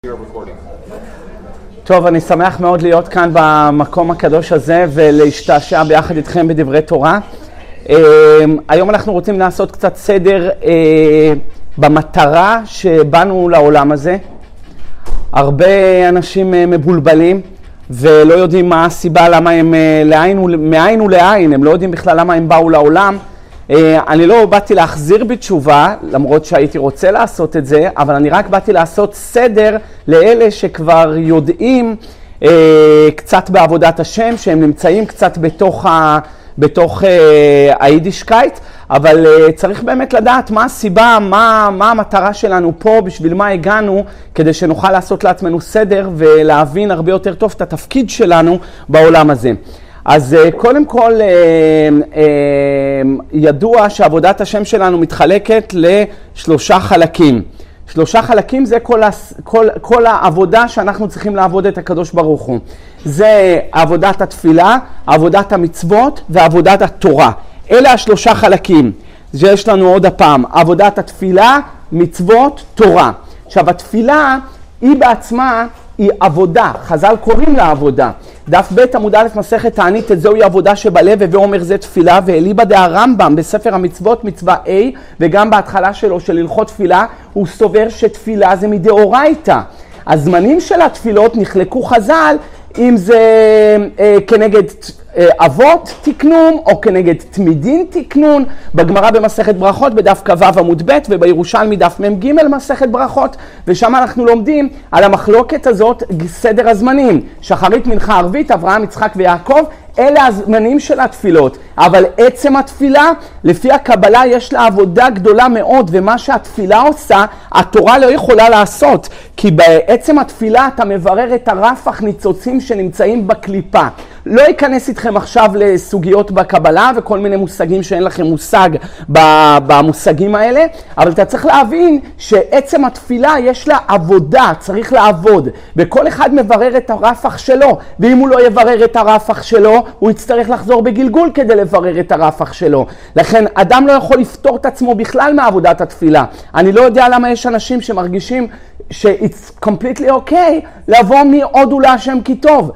טוב, אני שמח מאוד להיות כאן במקום הקדוש הזה ולהשתעשע ביחד איתכם בדברי תורה. היום אנחנו רוצים לעשות קצת סדר במטרה שבאנו לעולם הזה. הרבה אנשים מבולבלים ולא יודעים מה הסיבה, למה הם מאין ולאין, הם לא יודעים בכלל למה הם באו לעולם. אני לא באתי להחזיר בתשובה, למרות שהייתי רוצה לעשות את זה, אבל אני רק באתי לעשות סדר לאלה שכבר יודעים קצת בעבודת השם, שהם נמצאים קצת בתוך היידישקייט, אבל צריך באמת לדעת מה הסיבה, מה המטרה שלנו פה, בשביל מה הגענו, כדי שנוכל לעשות לעצמנו סדר ולהבין הרבה יותר טוב את התפקיד שלנו בעולם הזה. אז קודם כל ידוע שעבודת השם שלנו מתחלקת לשלושה חלקים. שלושה חלקים זה כל העבודה שאנחנו צריכים לעבוד את הקדוש ברוך הוא. זה עבודת התפילה, עבודת המצוות ועבודת התורה. אלה השלושה חלקים. יש לנו עוד הפעם, עבודת התפילה, מצוות, תורה. עכשיו התפילה היא בעצמה היא עבודה, חז"ל קוראים לה עבודה. דף ב' עמוד א' מסכת תענית, את זוהי עבודה שבלב, ואומר זה תפילה, ואליבא דהרמב"ם בספר המצוות מצווה A, וגם בהתחלה שלו של הלכות תפילה, הוא סובר שתפילה זה מדאורייתא. הזמנים של התפילות נחלקו חז"ל, אם זה כנגד אבות תקנון או כנגד תמידין תקנון, בגמרא במסכת ברכות בדף כ"ו עמוד ב' ובירושלמי דף מ"ג מסכת ברכות, ושם אנחנו לומדים על המחלוקת הזאת סדר הזמנים, שחרית מנחה ערבית, אברהם יצחק ויעקב, אלה הזמנים של התפילות. אבל עצם התפילה, לפי הקבלה יש לה עבודה גדולה מאוד, ומה שהתפילה עושה, התורה לא יכולה לעשות, כי בעצם התפילה אתה מברר את הרפ"ח ניצוצים שנמצאים בקליפה. לא ייכנס איתכם עכשיו לסוגיות בקבלה וכל מיני מושגים שאין לכם מושג במושגים האלה, אבל אתה צריך להבין שעצם התפילה יש לה עבודה, צריך לעבוד, וכל אחד מברר את הרפ"ח שלו, ואם הוא לא יברר את הרפ"ח שלו, הוא יצטרך לחזור בגלגול כדי לברר את הרפ"ח שלו. לכן אדם לא יכול לפתור את עצמו בכלל מעבודת התפילה. אני לא יודע למה יש אנשים שמרגישים ש-it's completely okay לבוא מהודו להשם כי טוב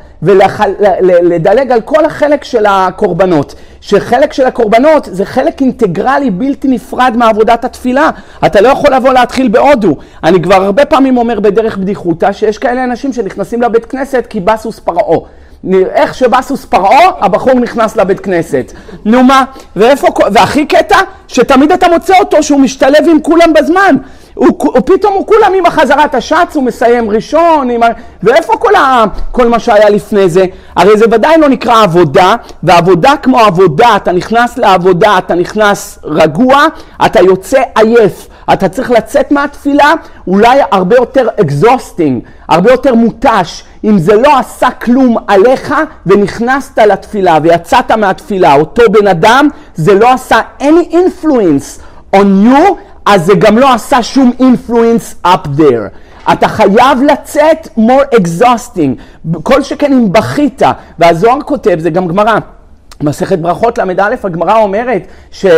ולדלג על כל החלק של הקורבנות, שחלק של הקורבנות זה חלק אינטגרלי בלתי נפרד מעבודת התפילה. אתה לא יכול לבוא להתחיל בהודו. אני כבר הרבה פעמים אומר בדרך בדיחותה שיש כאלה אנשים שנכנסים לבית כנסת כי בסוס פרעה. איך שבסוס פרעה, הבחור נכנס לבית כנסת. נו מה? והכי קטע שתמיד אתה מוצא אותו שהוא משתלב עם כולם בזמן. ופתאום הוא כולם עם החזרת השץ, הוא מסיים ראשון, ואיפה כל מה שהיה לפני זה? הרי זה ודאי לא נקרא עבודה, ועבודה כמו עבודה, אתה נכנס לעבודה, אתה נכנס רגוע, אתה יוצא עייף, אתה צריך לצאת מהתפילה, אולי הרבה יותר exhausting, הרבה יותר מותש, אם זה לא עשה כלום עליך ונכנסת לתפילה ויצאת מהתפילה, אותו בן אדם, זה לא עשה any influence on you, אז זה גם לא עשה שום influence up there. אתה חייב לצאת more exhausting, כל שכן אם בכית, והזוהר כותב, זה גם גמרא. מסכת ברכות למד א', הגמרא אומרת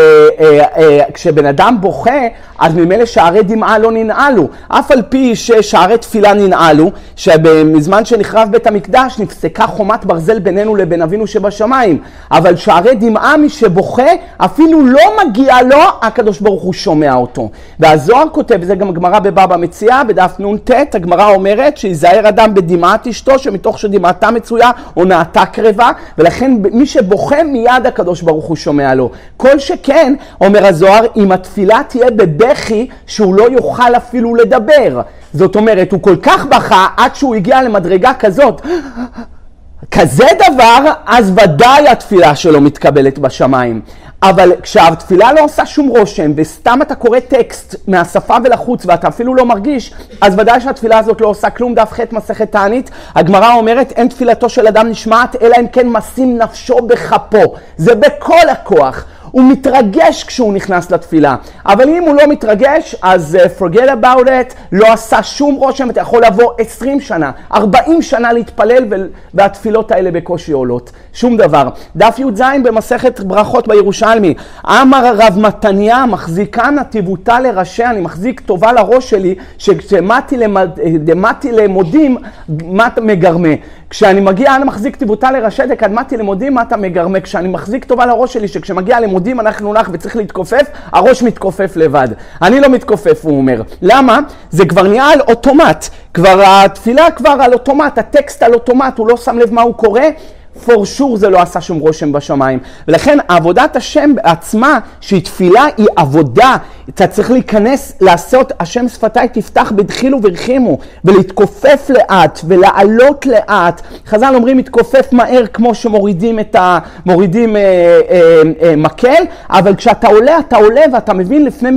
שכשבן אדם בוכה, אז ממילא שערי דמעה לא ננעלו. אף על פי ששערי תפילה ננעלו, שבזמן שנחרב בית המקדש נפסקה חומת ברזל בינינו לבין אבינו שבשמיים. אבל שערי דמעה מי שבוכה, אפילו לא מגיע לו, הקדוש ברוך הוא שומע אותו. והזוהר כותב, זה גם גמרא בבבא מציעא, בדף נ"ט, הגמרא אומרת שיזהר אדם בדמעת אשתו, שמתוך שדמעתה מצויה הונאתה קרבה, ולכן מי שבוכה מיד הקדוש ברוך הוא שומע לו. כל שכן, אומר הזוהר, אם התפילה תהיה בבכי שהוא לא יוכל אפילו לדבר. זאת אומרת, הוא כל כך בכה עד שהוא הגיע למדרגה כזאת. כזה דבר, אז ודאי התפילה שלו מתקבלת בשמיים. אבל כשהתפילה לא עושה שום רושם, וסתם אתה קורא טקסט מהשפה ולחוץ, ואתה אפילו לא מרגיש, אז ודאי שהתפילה הזאת לא עושה כלום. דף ח' מסכת תענית, הגמרא אומרת, אין תפילתו של אדם נשמעת, אלא אם כן משים נפשו בכפו. זה בכל הכוח. הוא מתרגש כשהוא נכנס לתפילה. אבל אם הוא לא מתרגש, אז forget about it, לא עשה שום רושם, אתה יכול לבוא 20 שנה, 40 שנה להתפלל, והתפילות האלה בקושי עולות. שום דבר. דף י"ז במסכת ברכות בירושלמי. אמר הרב מתניה, מחזיקה נתיבותה לראשי, אני מחזיק טובה לראש שלי, שכשדמתי למודים, מה אתה מגרמה? כשאני מגיע, אני מחזיק טיבותה לראשי, דקדמתי למודים, מה אתה מגרמה? כשאני מחזיק טובה לראש שלי, שכשמגיע למודים אנחנו נח וצריך להתכופף, הראש מתכופף לבד. אני לא מתכופף, הוא אומר. למה? זה כבר נהיה על אוטומט. כבר התפילה כבר על אוטומט, הטקסט על אוטומט, הוא לא שם לב מה הוא קורא. for sure זה לא עשה שום רושם בשמיים. ולכן עבודת השם עצמה, שהיא תפילה, היא עבודה. אתה צריך להיכנס, לעשות, השם שפתיי תפתח בדחיל וברחימו, ולהתכופף לאט, ולעלות לאט. חז"ל אומרים, מתכופף מהר כמו שמורידים מקל, אבל כשאתה עולה, אתה עולה, ואתה מבין לפני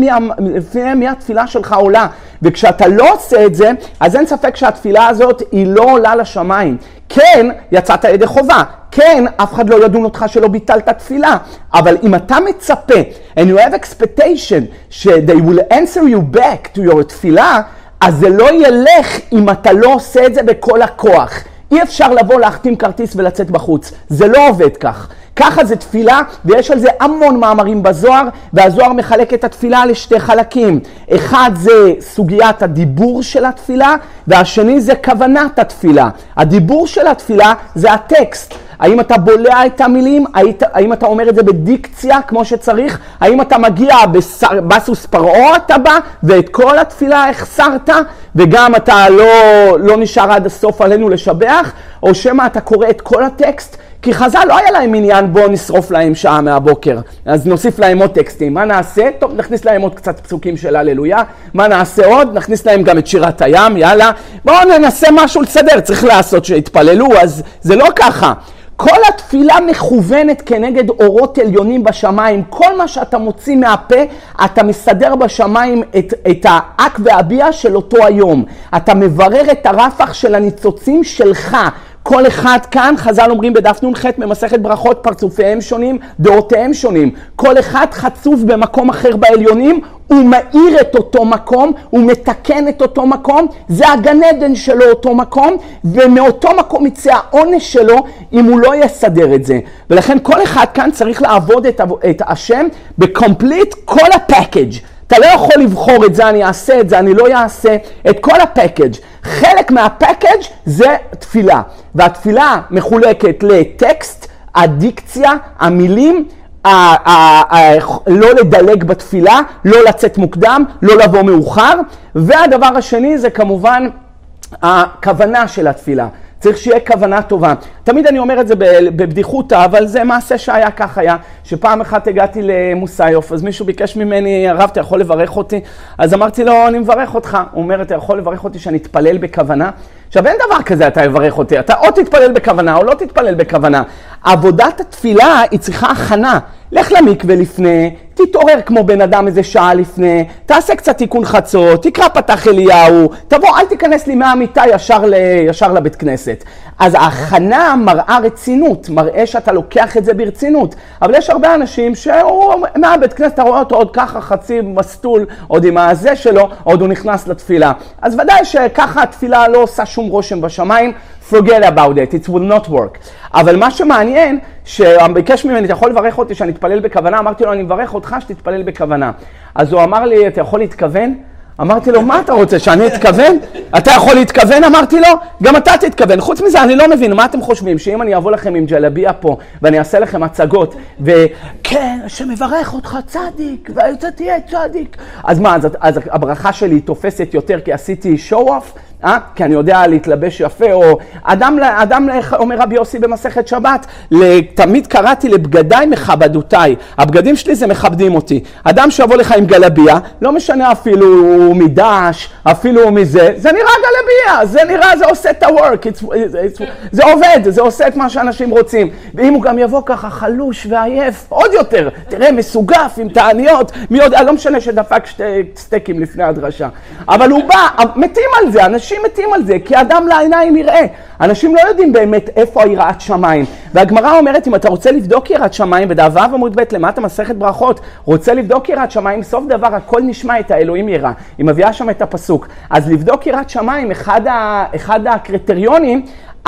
מי התפילה שלך עולה. וכשאתה לא עושה את זה, אז אין ספק שהתפילה הזאת היא לא עולה לשמיים. כן, יצאת ידי חובה. כן, אף אחד לא ידון אותך שלא ביטלת תפילה. אבל אם אתה מצפה, and you have expectation, they will answer you back to your תפילה, אז זה לא ילך אם אתה לא עושה את זה בכל הכוח. אי אפשר לבוא להחתים כרטיס ולצאת בחוץ. זה לא עובד כך. ככה זה תפילה, ויש על זה המון מאמרים בזוהר, והזוהר מחלק את התפילה לשתי חלקים. אחד זה סוגיית הדיבור של התפילה, והשני זה כוונת התפילה. הדיבור של התפילה זה הטקסט. האם אתה בולע את המילים? האם אתה אומר את זה בדיקציה כמו שצריך? האם אתה מגיע בסוס פרעה אתה בא, ואת כל התפילה החסרת, וגם אתה לא נשאר עד הסוף עלינו לשבח? או שמה אתה קורא את כל הטקסט? כי חז"ל לא היה להם עניין, בואו נשרוף להם שעה מהבוקר. אז נוסיף להם עוד טקסטים. מה נעשה? טוב, נכניס להם עוד קצת פסוקים של הללויה. מה נעשה עוד? נכניס להם גם את שירת הים, יאללה. בואו ננסה משהו לסדר, צריך לעשות שיתפללו, אז זה לא ככה. כל התפילה מכוונת כנגד אורות עליונים בשמיים. כל מה שאתה מוציא מהפה, אתה מסדר בשמיים את האק והביע של אותו היום. אתה מברר את הרפח של הניצוצים שלך. כל אחד כאן, חז"ל אומרים בדף נ"ח ממסכת ברכות, פרצופיהם שונים, דעותיהם שונים. כל אחד חצוף במקום אחר בעליונים, הוא מאיר את אותו מקום, הוא מתקן את אותו מקום, זה הגן עדן שלו אותו מקום, ומאותו מקום יצא העונש שלו אם הוא לא יסדר את זה. ולכן כל אחד כאן צריך לעבוד את השם בקומפליט כל הפאקג'. אתה לא יכול לבחור את זה, אני אעשה את זה, אני לא אעשה את כל הפאקג'. חלק מהפאקג' זה תפילה. והתפילה מחולקת לטקסט, הדיקציה, המילים, לא לדלג בתפילה, לא לצאת מוקדם, לא לבוא מאוחר. והדבר השני זה כמובן הכוונה של התפילה. צריך שיהיה כוונה טובה. תמיד אני אומר את זה בבדיחותה, אבל זה מעשה שהיה כך היה, שפעם אחת הגעתי למוסיוף, אז מישהו ביקש ממני, הרב, אתה יכול לברך אותי? אז אמרתי לו, אני מברך אותך. הוא אומר, אתה יכול לברך אותי שאני אתפלל בכוונה? עכשיו, אין דבר כזה, אתה יברך אותי. אתה או תתפלל בכוונה או לא תתפלל בכוונה. עבודת התפילה היא צריכה הכנה. לך למקווה לפני, תתעורר כמו בן אדם איזה שעה לפני, תעשה קצת תיקון חצות, תקרא פתח אליהו, תבוא, אל תיכנס לי מהמיטה ישר לבית כנסת. אז ההכנה מראה רצינות, מראה שאתה לוקח את זה ברצינות. אבל יש הרבה אנשים שהוא מהבית כנסת, אתה רואה אותו עוד ככה חצי מסטול, עוד עם הזה שלו, עוד הוא נכנס לתפילה. אז ודאי שככה התפילה לא עושה שום רושם בשמיים, forget about it, it will not work. אבל מה שמעניין, שביקש ממני, אתה יכול לברך אותי שאני אתפלל בכוונה? אמרתי לו, אני מברך אותך שתתפלל בכוונה. אז הוא אמר לי, אתה יכול להתכוון? אמרתי לו, מה אתה רוצה, שאני אתכוון? אתה יכול להתכוון? אמרתי לו, גם אתה תתכוון. חוץ מזה, אני לא מבין, מה אתם חושבים? שאם אני אבוא לכם עם ג'לביה פה, ואני אעשה לכם הצגות, וכן, שמברך אותך צדיק, ואתה תהיה צדיק. אז מה, אז הברכה שלי תופסת יותר כי עשיתי show-off? כי אני יודע להתלבש יפה, או אדם אומר רבי יוסי במסכת שבת, תמיד קראתי לבגדיי מכבדותיי, הבגדים שלי זה מכבדים אותי. אדם שיבוא לך עם גלביה, לא משנה אפילו מדש, אפילו מזה, זה נראה גלביה, זה נראה, זה עושה את ה-work, זה עובד, זה עושה את מה שאנשים רוצים. ואם הוא גם יבוא ככה חלוש ועייף, עוד יותר, תראה, מסוגף עם תעניות, מי יודע, לא משנה שדפק שתי סטייקים לפני הדרשה. אבל הוא בא, מתים על זה, אנשים אנשים מתים על זה, כי אדם לעיניים יראה. אנשים לא יודעים באמת איפה היראת שמיים. והגמרא אומרת, אם אתה רוצה לבדוק יראת שמיים, בדף ו' עמוד ב' למטה מסכת ברכות, רוצה לבדוק יראת שמיים, סוף דבר הכל נשמע את האלוהים יראה. היא מביאה שם את הפסוק. אז לבדוק יראת שמיים, אחד הקריטריונים,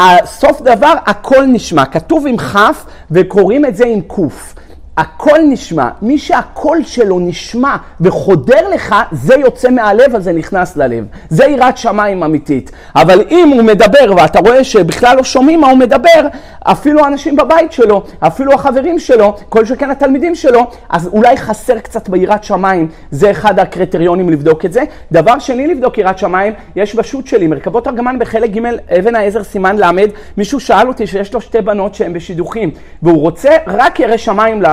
סוף דבר הכל נשמע. כתוב עם חף וקוראים את זה עם קוף. הכל נשמע, מי שהקול שלו נשמע וחודר לך, זה יוצא מהלב, אז זה נכנס ללב. זה יראת שמיים אמיתית. אבל אם הוא מדבר, ואתה רואה שבכלל לא שומעים מה הוא מדבר, אפילו האנשים בבית שלו, אפילו החברים שלו, כל שכן התלמידים שלו, אז אולי חסר קצת ביראת שמיים. זה אחד הקריטריונים לבדוק את זה. דבר שני לבדוק יראת שמיים, יש בשו"ת שלי, מרכבות ארגמן בחלק ג' אבן העזר סימן למד, מישהו שאל אותי שיש לו 2 בנות שהן בשידוכים, והוא רוצה רק ירא שמיים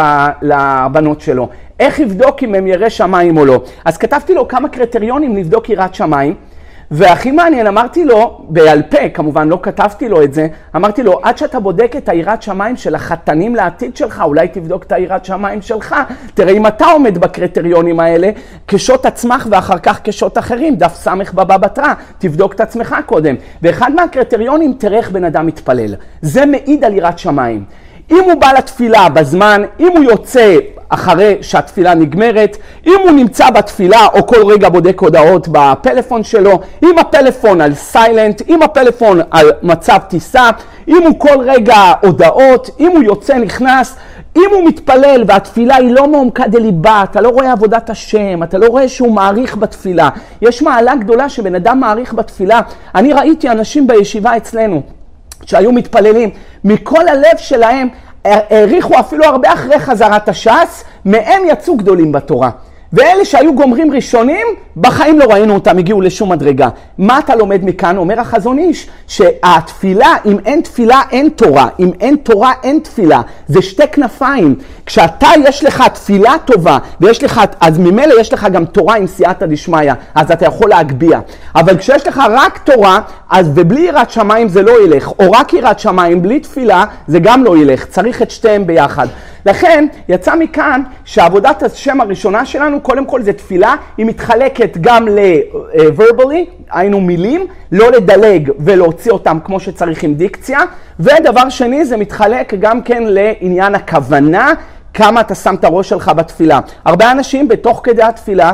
לבנות שלו. איך יבדוק אם הם ירא שמיים או לא? אז כתבתי לו כמה קריטריונים לבדוק יראת שמיים, והכי מעניין, אמרתי לו, בעל פה, כמובן לא כתבתי לו את זה, אמרתי לו, עד שאתה בודק את היראת שמיים של החתנים לעתיד שלך, אולי תבדוק את היראת שמיים שלך, תראה אם אתה עומד בקריטריונים האלה, כשות עצמך ואחר כך כשות אחרים, דף סמך בבא בתרא, תבדוק את עצמך קודם. ואחד מהקריטריונים, תראה איך בן אדם מתפלל. זה מעיד על יראת שמיים. אם הוא בא לתפילה בזמן, אם הוא יוצא אחרי שהתפילה נגמרת, אם הוא נמצא בתפילה או כל רגע בודק הודעות בפלאפון שלו, אם הפלאפון על סיילנט, אם הפלאפון על מצב טיסה, אם הוא כל רגע הודעות, אם הוא יוצא נכנס, אם הוא מתפלל והתפילה היא לא מעומקה דליבה, אתה לא רואה עבודת השם, אתה לא רואה שהוא מעריך בתפילה. יש מעלה גדולה שבן אדם מעריך בתפילה. אני ראיתי אנשים בישיבה אצלנו, שהיו מתפללים, מכל הלב שלהם, העריכו אפילו הרבה אחרי חזרת הש"ס, מהם יצאו גדולים בתורה. ואלה שהיו גומרים ראשונים, בחיים לא ראינו אותם, הגיעו לשום מדרגה. מה אתה לומד מכאן? אומר החזון איש, שהתפילה, אם אין תפילה, אין תורה. אם אין תורה, אין תפילה. זה 2 כנפיים. כשאתה יש לך תפילה טובה, ויש לך, אז ממילא יש לך גם תורה עם סייעתא דשמיא, אז אתה יכול להגביה. אבל כשיש לך רק תורה, אז ובלי יראת שמיים זה לא ילך. או רק יראת שמיים, בלי תפילה, זה גם לא ילך. צריך את שתיהם ביחד. לכן יצא מכאן שעבודת השם הראשונה שלנו, קודם כל זה תפילה, היא מתחלקת גם ל-verbally, היינו מילים, לא לדלג ולהוציא אותם כמו שצריך עם דיקציה, ודבר שני זה מתחלק גם כן לעניין הכוונה, כמה אתה שם את הראש שלך בתפילה. הרבה אנשים בתוך כדי התפילה,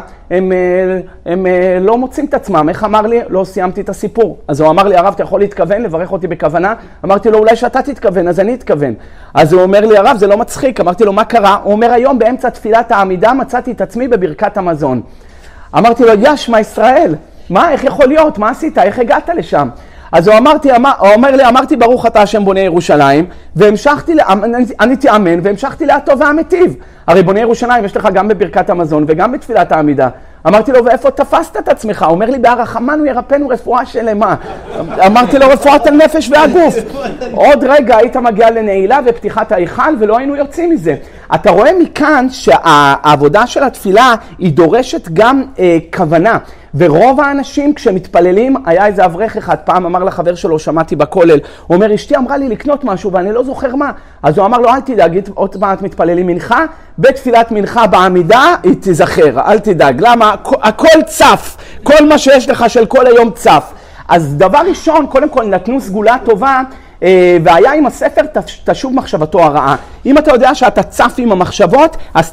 הם לא מוצאים את עצמם. איך אמר לי? לא סיימתי את הסיפור. אז הוא אמר לי, הרב, אתה יכול להתכוון, לברך אותי בכוונה? אמרתי לו, אולי שאתה תתכוון, אז אני אתכוון. אז הוא אומר לי, הרב, זה לא מצחיק. אמרתי לו, מה קרה? הוא אומר, היום באמצע תפילת העמידה מצאתי את עצמי בברכת המזון. אמרתי לו, ישמע ישראל, מה, איך יכול להיות? מה עשית? איך הגעת לשם? אז הוא אומר לי, אמרתי ברוך אתה השם בונה ירושלים, והמשכתי, עניתי אמן, והמשכתי להטוב והמטיב. הרי בונה ירושלים יש לך גם בברכת המזון וגם בתפילת העמידה. אמרתי לו, ואיפה תפסת את עצמך? הוא אומר לי, בהרחמנו ירפאנו רפואה שלמה. אמרתי לו, רפואת הנפש והגוף. עוד רגע היית מגיע לנעילה ופתיחת ההיכל ולא היינו יוצאים מזה. אתה רואה מכאן שהעבודה של התפילה היא דורשת גם כוונה. ורוב האנשים כשמתפללים, היה איזה אברך אחד, פעם אמר לחבר שלו, שמעתי בכולל, הוא אומר, אשתי אמרה לי לקנות משהו ואני לא זוכר מה. אז הוא אמר לו, אל תדאג, עוד מעט מתפללים מנחה, בתפילת מנחה בעמידה היא תזכר, אל תדאג. למה? הכל צף, כל מה שיש לך של כל היום צף. אז דבר ראשון, קודם כל נתנו סגולה טובה, והיה עם הספר תשוב מחשבתו הרעה. אם אתה יודע שאתה צף עם המחשבות, אז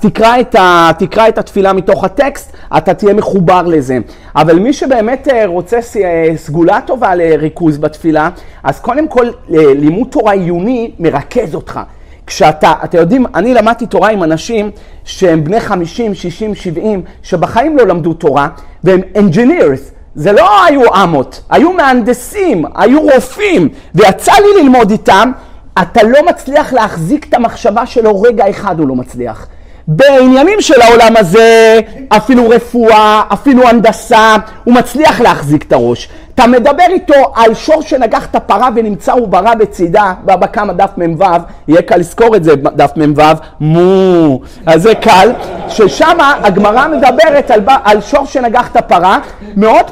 תקרא את התפילה מתוך הטקסט, אתה תהיה מחובר לזה. אבל מי שבאמת רוצה סגולה טובה לריכוז בתפילה, אז קודם כל לימוד תורה עיוני מרכז אותך. כשאתה יודעים, אני למדתי תורה עם אנשים שהם בני 50, 60, 70, שבחיים לא למדו תורה, והם engineers. זה לא היו עמות, היו מהנדסים, היו רופאים, ויצא לי ללמוד איתם, אתה לא מצליח להחזיק את המחשבה שלו, רגע אחד הוא לא מצליח. בעניינים של העולם הזה, אפילו רפואה, אפילו הנדסה, הוא מצליח להחזיק את הראש. אתה מדבר איתו על שור שנגח את הפרה ונמצא הוא ברא בצידה, בבקמה דף ממ"ו, יהיה קל לזכור את זה דף ממ"ו, מו, אז זה קל, ששם הגמרא מדברת על שור שנגח את הפרה, מאוד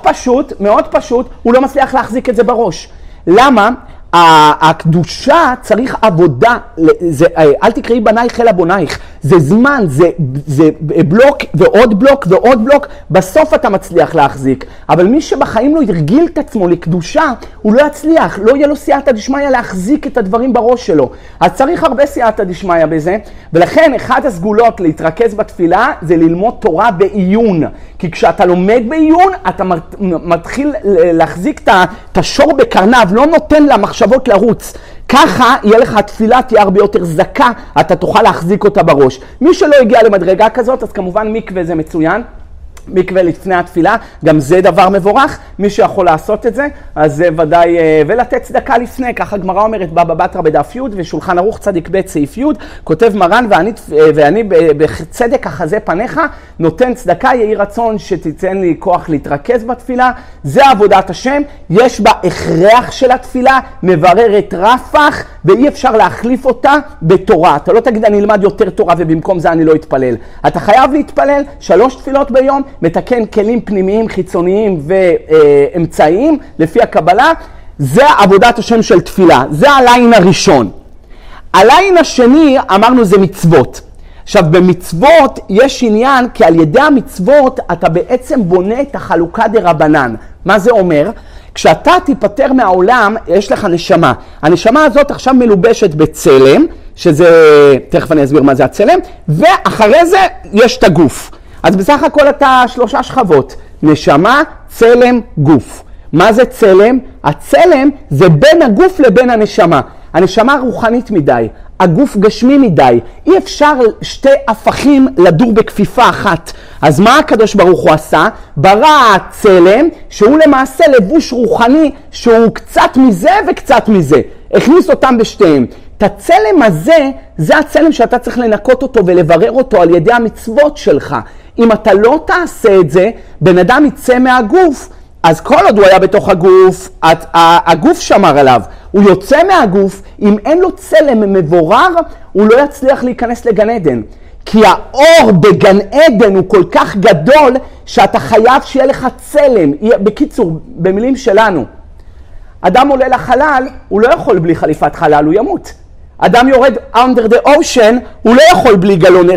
פשוט, הוא לא מצליח להחזיק את זה בראש. למה? הקדושה צריך עבודה, אל תקראי בנייך אלא בונייך, זה זמן, זה בלוק ועוד בלוק ועוד בלוק, בסוף אתה מצליח להחזיק. אבל מי שבחיים לא ירגיל את עצמו לקדושה, הוא לא יצליח, לא יהיה לו סייעתא דשמיא להחזיק את הדברים בראש שלו. אז צריך הרבה סייעתא דשמיא בזה, ולכן אחד הסגולות להתרכז בתפילה זה ללמוד תורה בעיון. כי כשאתה לומד בעיון, אתה מתחיל להחזיק את השור בקרניו, לא נותן למחשבות לרוץ. ככה יהיה לך התפילה תהיה הרבה יותר זקה, אתה תוכל להחזיק אותה בראש. מי שלא הגיע למדרגה כזאת, אז כמובן מקווה זה מצוין. מקווה לפני התפילה, גם זה דבר מבורך, מי שיכול לעשות את זה, אז זה ודאי, ולתת צדקה לפני, ככה גמרא אומרת בבא בתרא בדף י' ושולחן ערוך צדיק ב' סעיף י', כותב מרן ואני בצדק החזה פניך, נותן צדקה, יהי רצון שתיתן לי כוח להתרכז בתפילה, זה עבודת השם, יש בה הכרח של התפילה, מבררת רפח, ואי אפשר להחליף אותה בתורה. אתה לא תגיד אני אלמד יותר תורה ובמקום זה אני לא אתפלל. אתה חייב להתפלל 3 תפילות ביום, מתקן כלים פנימיים, חיצוניים ואמצעיים, לפי הקבלה, זה עבודת השם של תפילה. זה הליין הראשון. הליין השני, אמרנו, זה מצוות. עכשיו, במצוות יש עניין, כי על ידי המצוות אתה בעצם בונה את החלוקה דרבנן. מה זה אומר? כשאתה תיפטר מהעולם, יש לך נשמה. הנשמה הזאת עכשיו מלובשת בצלם, שזה, תכף אני אסביר מה זה הצלם, ואחרי זה יש את הגוף. אז בסך הכל אתה 3 שכבות, נשמה, צלם, גוף. מה זה צלם? הצלם זה בין הגוף לבין הנשמה. הנשמה רוחנית מדי, הגוף גשמי מדי. אי אפשר 2 הפכים לדור בכפיפה אחת. אז מה הקדוש ברוך הוא עשה? ברא צלם שהוא למעשה לבוש רוחני שהוא קצת מזה וקצת מזה. הכניס אותם בשתיהם. את הצלם הזה, זה הצלם שאתה צריך לנקות אותו ולברר אותו על ידי המצוות שלך. אם אתה לא תעשה את זה, בן אדם יצא מהגוף, אז כל עוד הוא היה בתוך הגוף, הגוף שמר עליו. הוא יוצא מהגוף, אם אין לו צלם מבורר, הוא לא יצליח להיכנס לגן עדן. כי האור בגן עדן הוא כל כך גדול, שאתה חייב שיהיה לך צלם. בקיצור, במילים שלנו, אדם עולה לחלל, הוא לא יכול בלי חליפת חלל, הוא ימות. אדם יורד under the ocean, הוא לא יכול בלי גלוני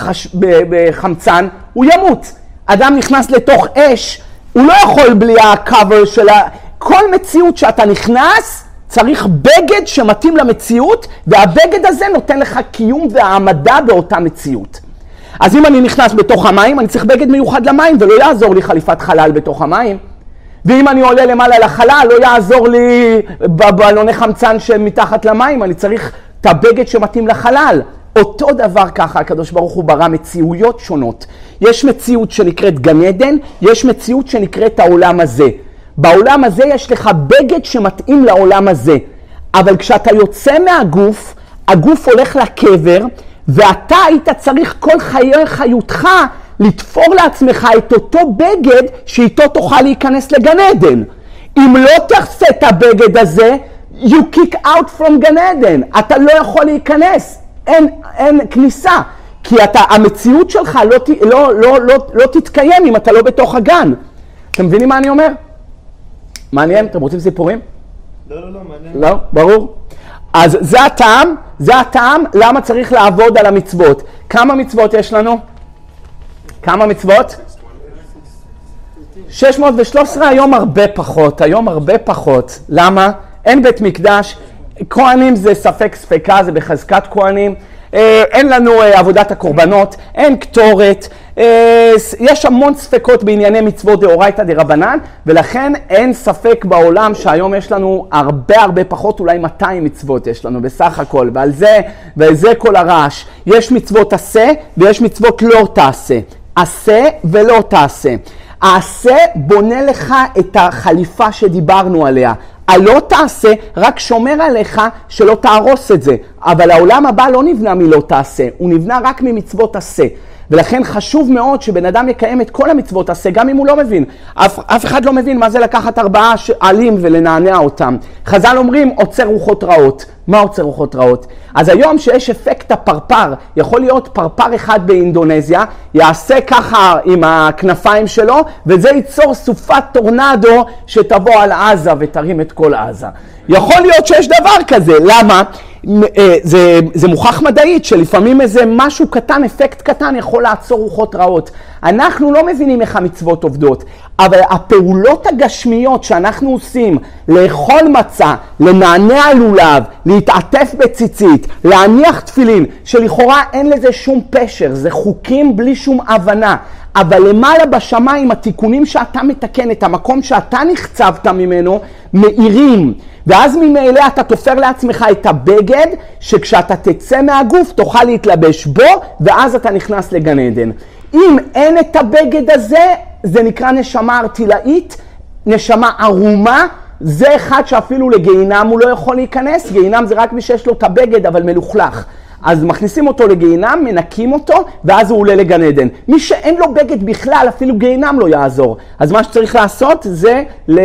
בחמצן, הוא ימות. אדם נכנס לתוך אש, הוא לא יכול בלי הקאבר של כל מציאות שאתה נכנס, צריך בגד שמתאים למציאות, והבגד הזה נותן לך קיום והעמדה באותה מציאות. אז אם אני נכנס בתוך המים, אני צריך בגד מיוחד למים, ולא יעזור לי חליפת חלל בתוך המים. ואם אני עולה למעלה לחלל, לא יעזור לי בבלוני חמצן שמתחת למים, אני צריך את הבגד שמתאים לחלל. אותו דבר ככה, הקדוש ברוך הוא ברא מציאויות שונות. יש מציאות שנקראת גן עדן, יש מציאות שנקראת העולם הזה. בעולם הזה יש לך בגד שמתאים לעולם הזה. אבל כשאתה יוצא מהגוף, הגוף הולך לקבר, ואתה היית צריך כל חיי חיותך לתפור לעצמך את אותו בגד שאיתו תוכל להיכנס לגן עדן. אם לא תעשה את הבגד הזה, you kick out from גן עדן. אתה לא יכול להיכנס. אין כניסה. כי המציאות שלך לא תתקיים אם אתה לא בתוך הגן. אתם מבינים מה אני אומר? מעניין? אתם רוצים סיפורים? לא, מעניין. לא? ברור? אז זה הטעם למה צריך לעבוד על המצוות. כמה מצוות יש לנו? כמה מצוות? 613, היום הרבה פחות. למה? אין בית מקדש, כהנים זה ספק ספקה, זה בחזקת כהנים, אין לנו עבודת הקורבנות, אין קטורת, יש המון ספקות בענייני מצוות דאורייתא דרבנן, ולכן אין ספק בעולם שהיום יש לנו הרבה פחות, אולי 200 מצוות יש לנו בסך הכל, ועל זה כל הרעש. יש מצוות עשה ויש מצוות לא תעשה. עשה ולא תעשה. העשה בונה לך את החליפה שדיברנו עליה. הלא תעשה רק שומר עליך שלא תהרוס את זה. אבל העולם הבא לא נבנה מלא תעשה, הוא נבנה רק ממצוות עשה. ולכן חשוב מאוד שבן אדם יקיים את כל המצוות עשה, גם אם הוא לא מבין. אף אחד לא מבין מה זה לקחת 4 עלים ולנענע אותם. חז"ל אומרים, עוצר רוחות רעות. מה עוצר רוחות רעות? אז היום שיש אפקט הפרפר, יכול להיות פרפר אחד באינדונזיה, יעשה ככה עם הכנפיים שלו, וזה ייצור סופת טורנדו שתבוא על עזה ותרים את כל עזה. יכול להיות שיש דבר כזה. למה? זה מוכח מדעית שלפעמים איזה משהו קטן, אפקט קטן יכול לעצור רוחות רעות. אנחנו לא מבינים איך המצוות עובדות, אבל הפעולות הגשמיות שאנחנו עושים, לאכול מצה, לנענע לולב, להתעטף בציצית, להניח תפילין, שלכאורה אין לזה שום פשר, זה חוקים בלי שום הבנה. אבל למעלה בשמיים התיקונים שאתה מתקן, את המקום שאתה נחצבת ממנו, מאירים. ואז ממילא אתה תופר לעצמך את הבגד, שכשאתה תצא מהגוף תוכל להתלבש בו, ואז אתה נכנס לגן עדן. אם אין את הבגד הזה, זה נקרא נשמה ארטילאית, נשמה ערומה, זה אחד שאפילו לגיהינם הוא לא יכול להיכנס, גיהינם זה רק מי שיש לו את הבגד אבל מלוכלך. אז מכניסים אותו לגיהינם, מנקים אותו, ואז הוא עולה לגן עדן. מי שאין לו בגד בכלל, אפילו גיהינם לא יעזור. אז מה שצריך לעשות זה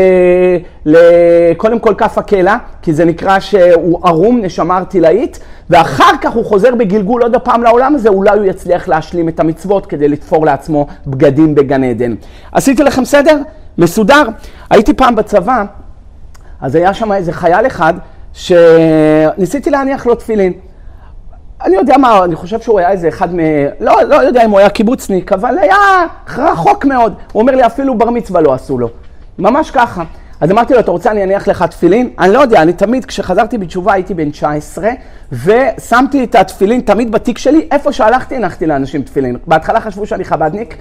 קודם כל כף הקלע, כי זה נקרא שהוא ערום, נשמה ארטילאית, ואחר כך הוא חוזר בגלגול עוד הפעם לעולם הזה, אולי הוא יצליח להשלים את המצוות כדי לתפור לעצמו בגדים בגן עדן. עשיתי לכם סדר? מסודר? הייתי פעם בצבא, אז היה שם איזה חייל אחד, שניסיתי להניח לו תפילין. אני יודע מה, אני חושב שהוא היה איזה אחד לא יודע אם הוא היה קיבוצניק, אבל היה רחוק מאוד. הוא אומר לי, אפילו בר מצווה לא עשו לו. ממש ככה. אז אמרתי לו, אתה רוצה אני אניח לך תפילין? אני לא יודע, אני תמיד, כשחזרתי בתשובה הייתי בן 19, ושמתי את התפילין תמיד בתיק שלי, איפה שהלכתי הנחתי לאנשים תפילין. בהתחלה חשבו שאני חבדניק,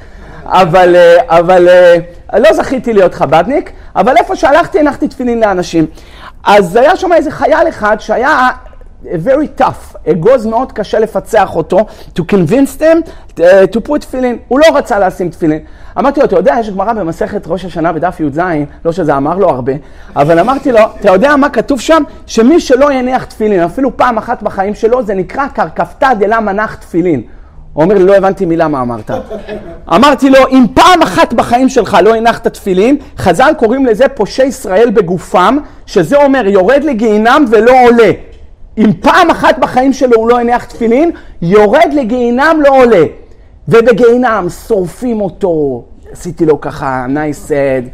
אבל לא זכיתי להיות חבדניק, אבל איפה שהלכתי הנחתי תפילין לאנשים. אז היה שם איזה חייל אחד שהיה very tough, אגוז מאוד קשה לפצח אותו, to convince them to put תפילין. הוא לא רצה לשים תפילין. אמרתי לו, אתה יודע, יש גמרא במסכת ראש השנה בדף י"ז, לא שזה אמר לו הרבה, אבל אמרתי לו, אתה יודע מה כתוב שם? שמי שלא יניח תפילין, אפילו פעם אחת בחיים שלו, זה נקרא קרקפתא דלה מנח תפילין. הוא אומר לי, לא הבנתי מילה מה אמרת. אמרתי לו, אם פעם אחת בחיים שלך לא הנחת תפילין, חז"ל קוראים לזה פושעי ישראל בגופם, שזה אומר יורד לגיהינם ולא עולה. אם פעם אחת בחיים שלו הוא לא הניח תפילין, יורד לגיהינם לא עולה. ובגיהינם שורפים אותו, עשיתי לו ככה, nice,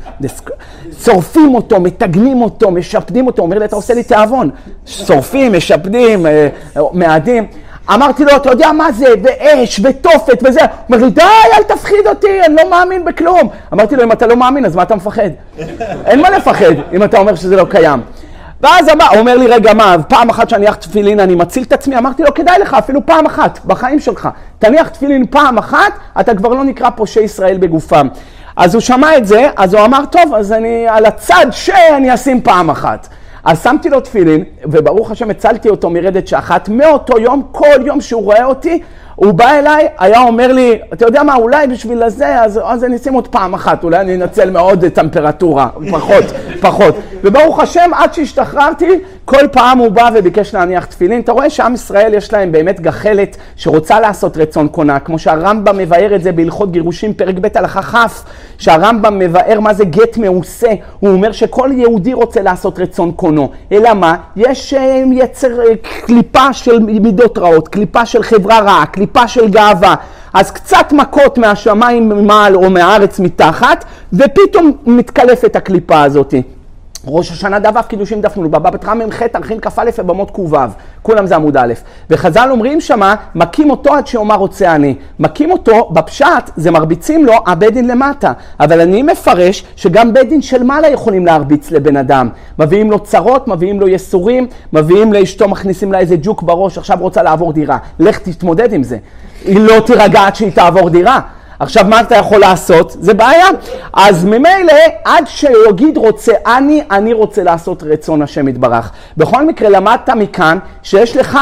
שורפים אותו, מתגנים אותו, משפדים אותו, אומר לי, אתה עושה לי תיאבון. שורפים, משפדים, מעדים. אמרתי לו, אתה יודע מה זה, ואש, ותופת, וזה. הוא אומר לי, די, אל תפחיד אותי, אני לא מאמין בכלום. אמרתי לו, אם אתה לא מאמין, אז מה אתה מפחד? אין מה לפחד, אם אתה אומר שזה לא קיים. ואז הוא אומר לי, רגע, מה, פעם אחת שאני אניח תפילין, אני מציל את עצמי. אמרתי לו, כדאי לך, אפילו פעם אחת, בחיים שלך. תניח תפילין פעם אחת, אתה כבר לא נקרא פושעי ישראל בגופם. אז הוא שמע את זה, אז הוא אמר, טוב, אז אני על הצד שאני אשים פעם אחת. אז שמתי לו תפילין, וברוך השם הצלתי אותו מרדת שאחת. מאותו יום, כל יום שהוא רואה אותי, הוא בא אליי, היה אומר לי, אתה יודע מה, אולי בשביל הזה, אז אני אשים עוד פעם אחת, אולי אני אנצל מאוד טמפרטורה, פחות. וברוך השם, עד שהשתחררתי, כל פעם הוא בא וביקש להניח תפילין. אתה רואה שעם ישראל יש להם באמת גחלת שרוצה לעשות רצון קונה, כמו שהרמב"ם מבאר את זה בהלכות גירושים, פרק ב' הלכה כ', שהרמב"ם מבאר מה זה גט מעושה. הוא אומר שכל יהודי רוצה לעשות רצון קונו. אלא מה? יש יצר קליפה של מידות רעות, קליפה של חברה רעה, קליפה של גאווה. אז קצת מכות מהשמיים מעל או מהארץ מתחת, ופתאום מתקלפת הקליפה הזאת. ראש השנה דף קידושים דף נ' בבא בתרא מ"ח ערכין כ"א ובמות ק"ו, כולם זה עמוד א'. וחז"ל אומרים שמה, מכים אותו עד שאומר רוצה אני. מכים אותו, בפשט, זה מרביצים לו הבית דין למטה. אבל אני מפרש שגם בית דין של מעלה יכולים להרביץ לבן אדם. מביאים לו צרות, מביאים לו יסורים, מביאים לאשתו, מכניסים לה איזה ג'וק בראש, עכשיו רוצה לעבור דירה. לך תתמודד עם זה. היא לא תירגע עד שהיא תעבור דירה. עכשיו מה אתה יכול לעשות? זה בעיה. אז ממילא עד שיגיד רוצה אני רוצה לעשות רצון השם יתברך. בכל מקרה למדת מכאן שיש לך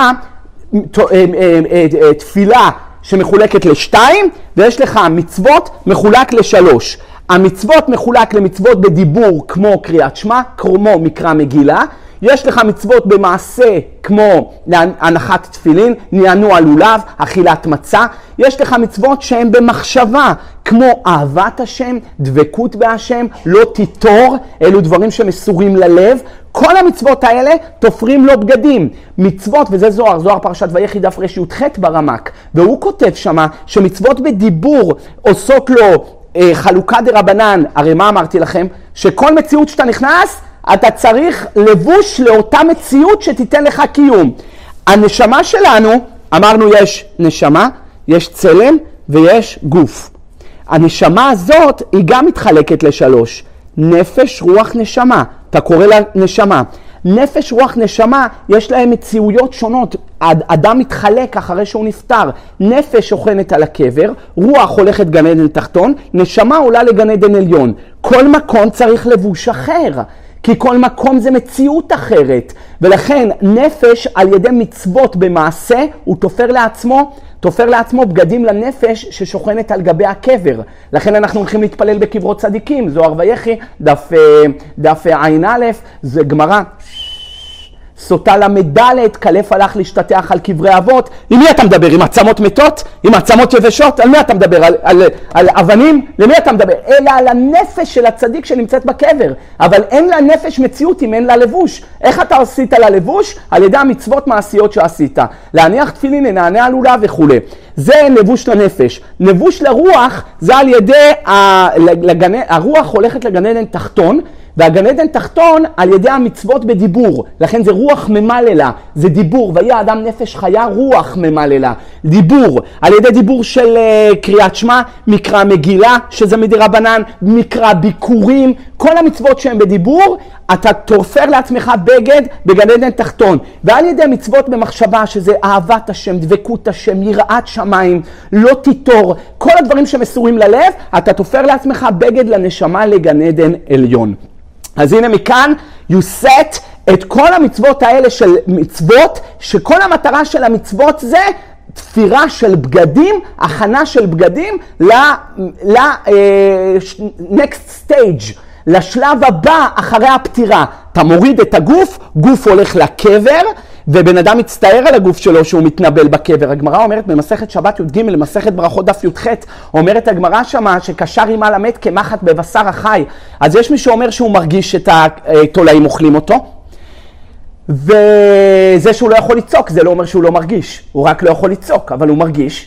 תפילה שמחולקת לשתיים, ויש לך מצוות מחולק לשלוש. המצוות מחולק למצוות בדיבור כמו קריאת שמע, כמו מקרא מגילה. יש לך מצוות במעשה כמו הנחת תפילין, נענוע לולב, אכילת מצה. יש לך מצוות שהן במחשבה, כמו אהבת השם, דבקות בהשם, לא תיטור, אלו דברים שמסורים ללב. כל המצוות האלה תופרים לו בגדים. מצוות, וזה זוהר פרשת ויחי דף ר"ח ברמק. והוא כותב שמה שמצוות בדיבור עושות לו חלוקה דרבנן. הרי מה אמרתי לכם? שכל מציאות שאתה נכנס, אתה צריך לבוש לאותה מציאות שתיתן לך קיום. הנשמה שלנו, אמרנו יש נשמה, יש צלם ויש גוף. הנשמה הזאת היא גם מתחלקת לשלוש. נפש, רוח, נשמה. אתה קורא לה נשמה. נפש, רוח, נשמה, יש להם מציאויות שונות. אדם מתחלק אחרי שהוא נפטר. נפש שוכנת על הקבר, רוח הולכת גן עדן תחתון, נשמה עולה לגן עדן עליון. כל מקום צריך לבוש אחר. כי כל מקום זה מציאות אחרת. ולכן נפש על ידי מצוות במעשה הוא תופר לעצמו בגדים לנפש ששוכנת על גבי הקבר. לכן אנחנו הולכים להתפלל בקברות צדיקים. זוהר ויחי, דף עין א', זה גמרא. סוטה למדלת, קלף הלך להשתטח על קברי אבות. עם מי אתה מדבר? עם עצמות מתות? עם עצמות יבשות? על מי אתה מדבר? על אבנים? למי אתה מדבר? אלא על הנפש של הצדיק שנמצאת בקבר. אבל אין לה נפש מציאות אם אין לה לבוש. איך אתה עשית לה לבוש? על ידי המצוות מעשיות שעשית. להניח תפילין, לנענע עלולה וכו'. זה לבוש לנפש. לבוש לרוח זה על ידי הרוח הולכת לגן עדן תחתון, והגן עדן תחתון על ידי המצוות בדיבור. לכן זה רוח ממללה, זה דיבור. והיה אדם נפש חיה, רוח ממללה. דיבור, על ידי דיבור של קריאת שמע, מקרא מגילה, שזה מדרבנן, מקרא ביקורים, כל המצוות שהן בדיבור, אתה תופר לעצמך בגד בגן עדן תחתון. ועל ידי מצוות במחשבה, שזה אהבת השם, דבקות השם, יראת שמיים, לא תיטור, כל הדברים שמסורים ללב, אתה תופר לעצמך בגד לנשמה לגן עדן עליון. אז הנה מכאן, you set את כל המצוות האלה של מצוות, שכל המטרה של המצוות זה תפירה של בגדים, הכנה של בגדים next stage, לשלב הבא אחרי הפטירה. אתה מוריד את הגוף, גוף הולך לקבר, ובן אדם מצטער על הגוף שלו שהוא מתנבל בקבר. הגמרא אומרת במסכת שבת י"ג, למסכת ברכות דף י"ח, אומרת הגמרא שמה שקשר עמה למת כמחט בבשר החי. אז יש מי שאומר שהוא מרגיש את התולעים אוכלים אותו, וזה שהוא לא יכול לצעוק, זה לא אומר שהוא לא מרגיש. הוא רק לא יכול לצעוק, אבל הוא מרגיש.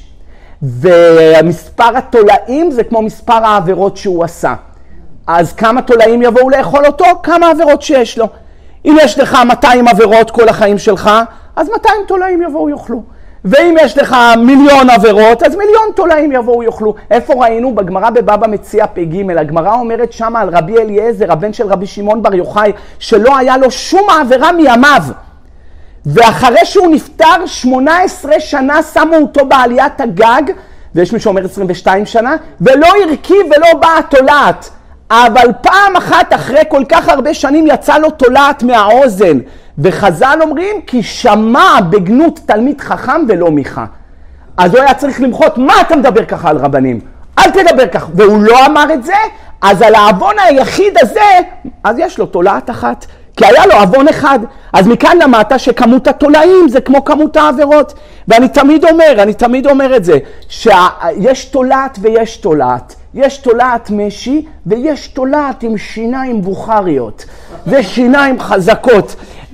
ומספר התולעים זה כמו מספר העבירות שהוא עשה. אז כמה תולעים יבואו לאכול אותו? כמה עבירות שיש לו. אם יש לך 200 עבירות כל החיים שלך, אז 200 תולעים יבואו יאכלו. ואם יש לך 1,000,000 עבירות, אז 1,000,000 תולעים יבואו יאכלו. איפה ראינו? בגמרא בבבא מציעא פ"ג. הגמרא אומרת שם על רבי אליעזר, הבן של רבי שמעון בר יוחאי, שלא היה לו שום עבירה מימיו. ואחרי שהוא נפטר 18 שנה שמו אותו בעליית הגג, ויש מי שאומר 22 שנה, ולא הרכיב ולא באה תולעת. אבל פעם אחת אחרי כל כך הרבה שנים יצא לו תולעת מהאוזן. וחז"ל אומרים כי שמע בגנות תלמיד חכם ולא מיכה. אז הוא היה צריך למחות, מה אתה מדבר ככה על רבנים? אל תדבר ככה. והוא לא אמר את זה, אז על העוון היחיד הזה, אז יש לו תולעת אחת. כי היה לו עוון אחד. אז מכאן למדת שכמות התולעים זה כמו כמות העבירות. ואני תמיד אומר את זה, שיש תולעת ויש תולעת. יש תולעת משי ויש תולעת עם שיניים בוכריות ושיניים חזקות.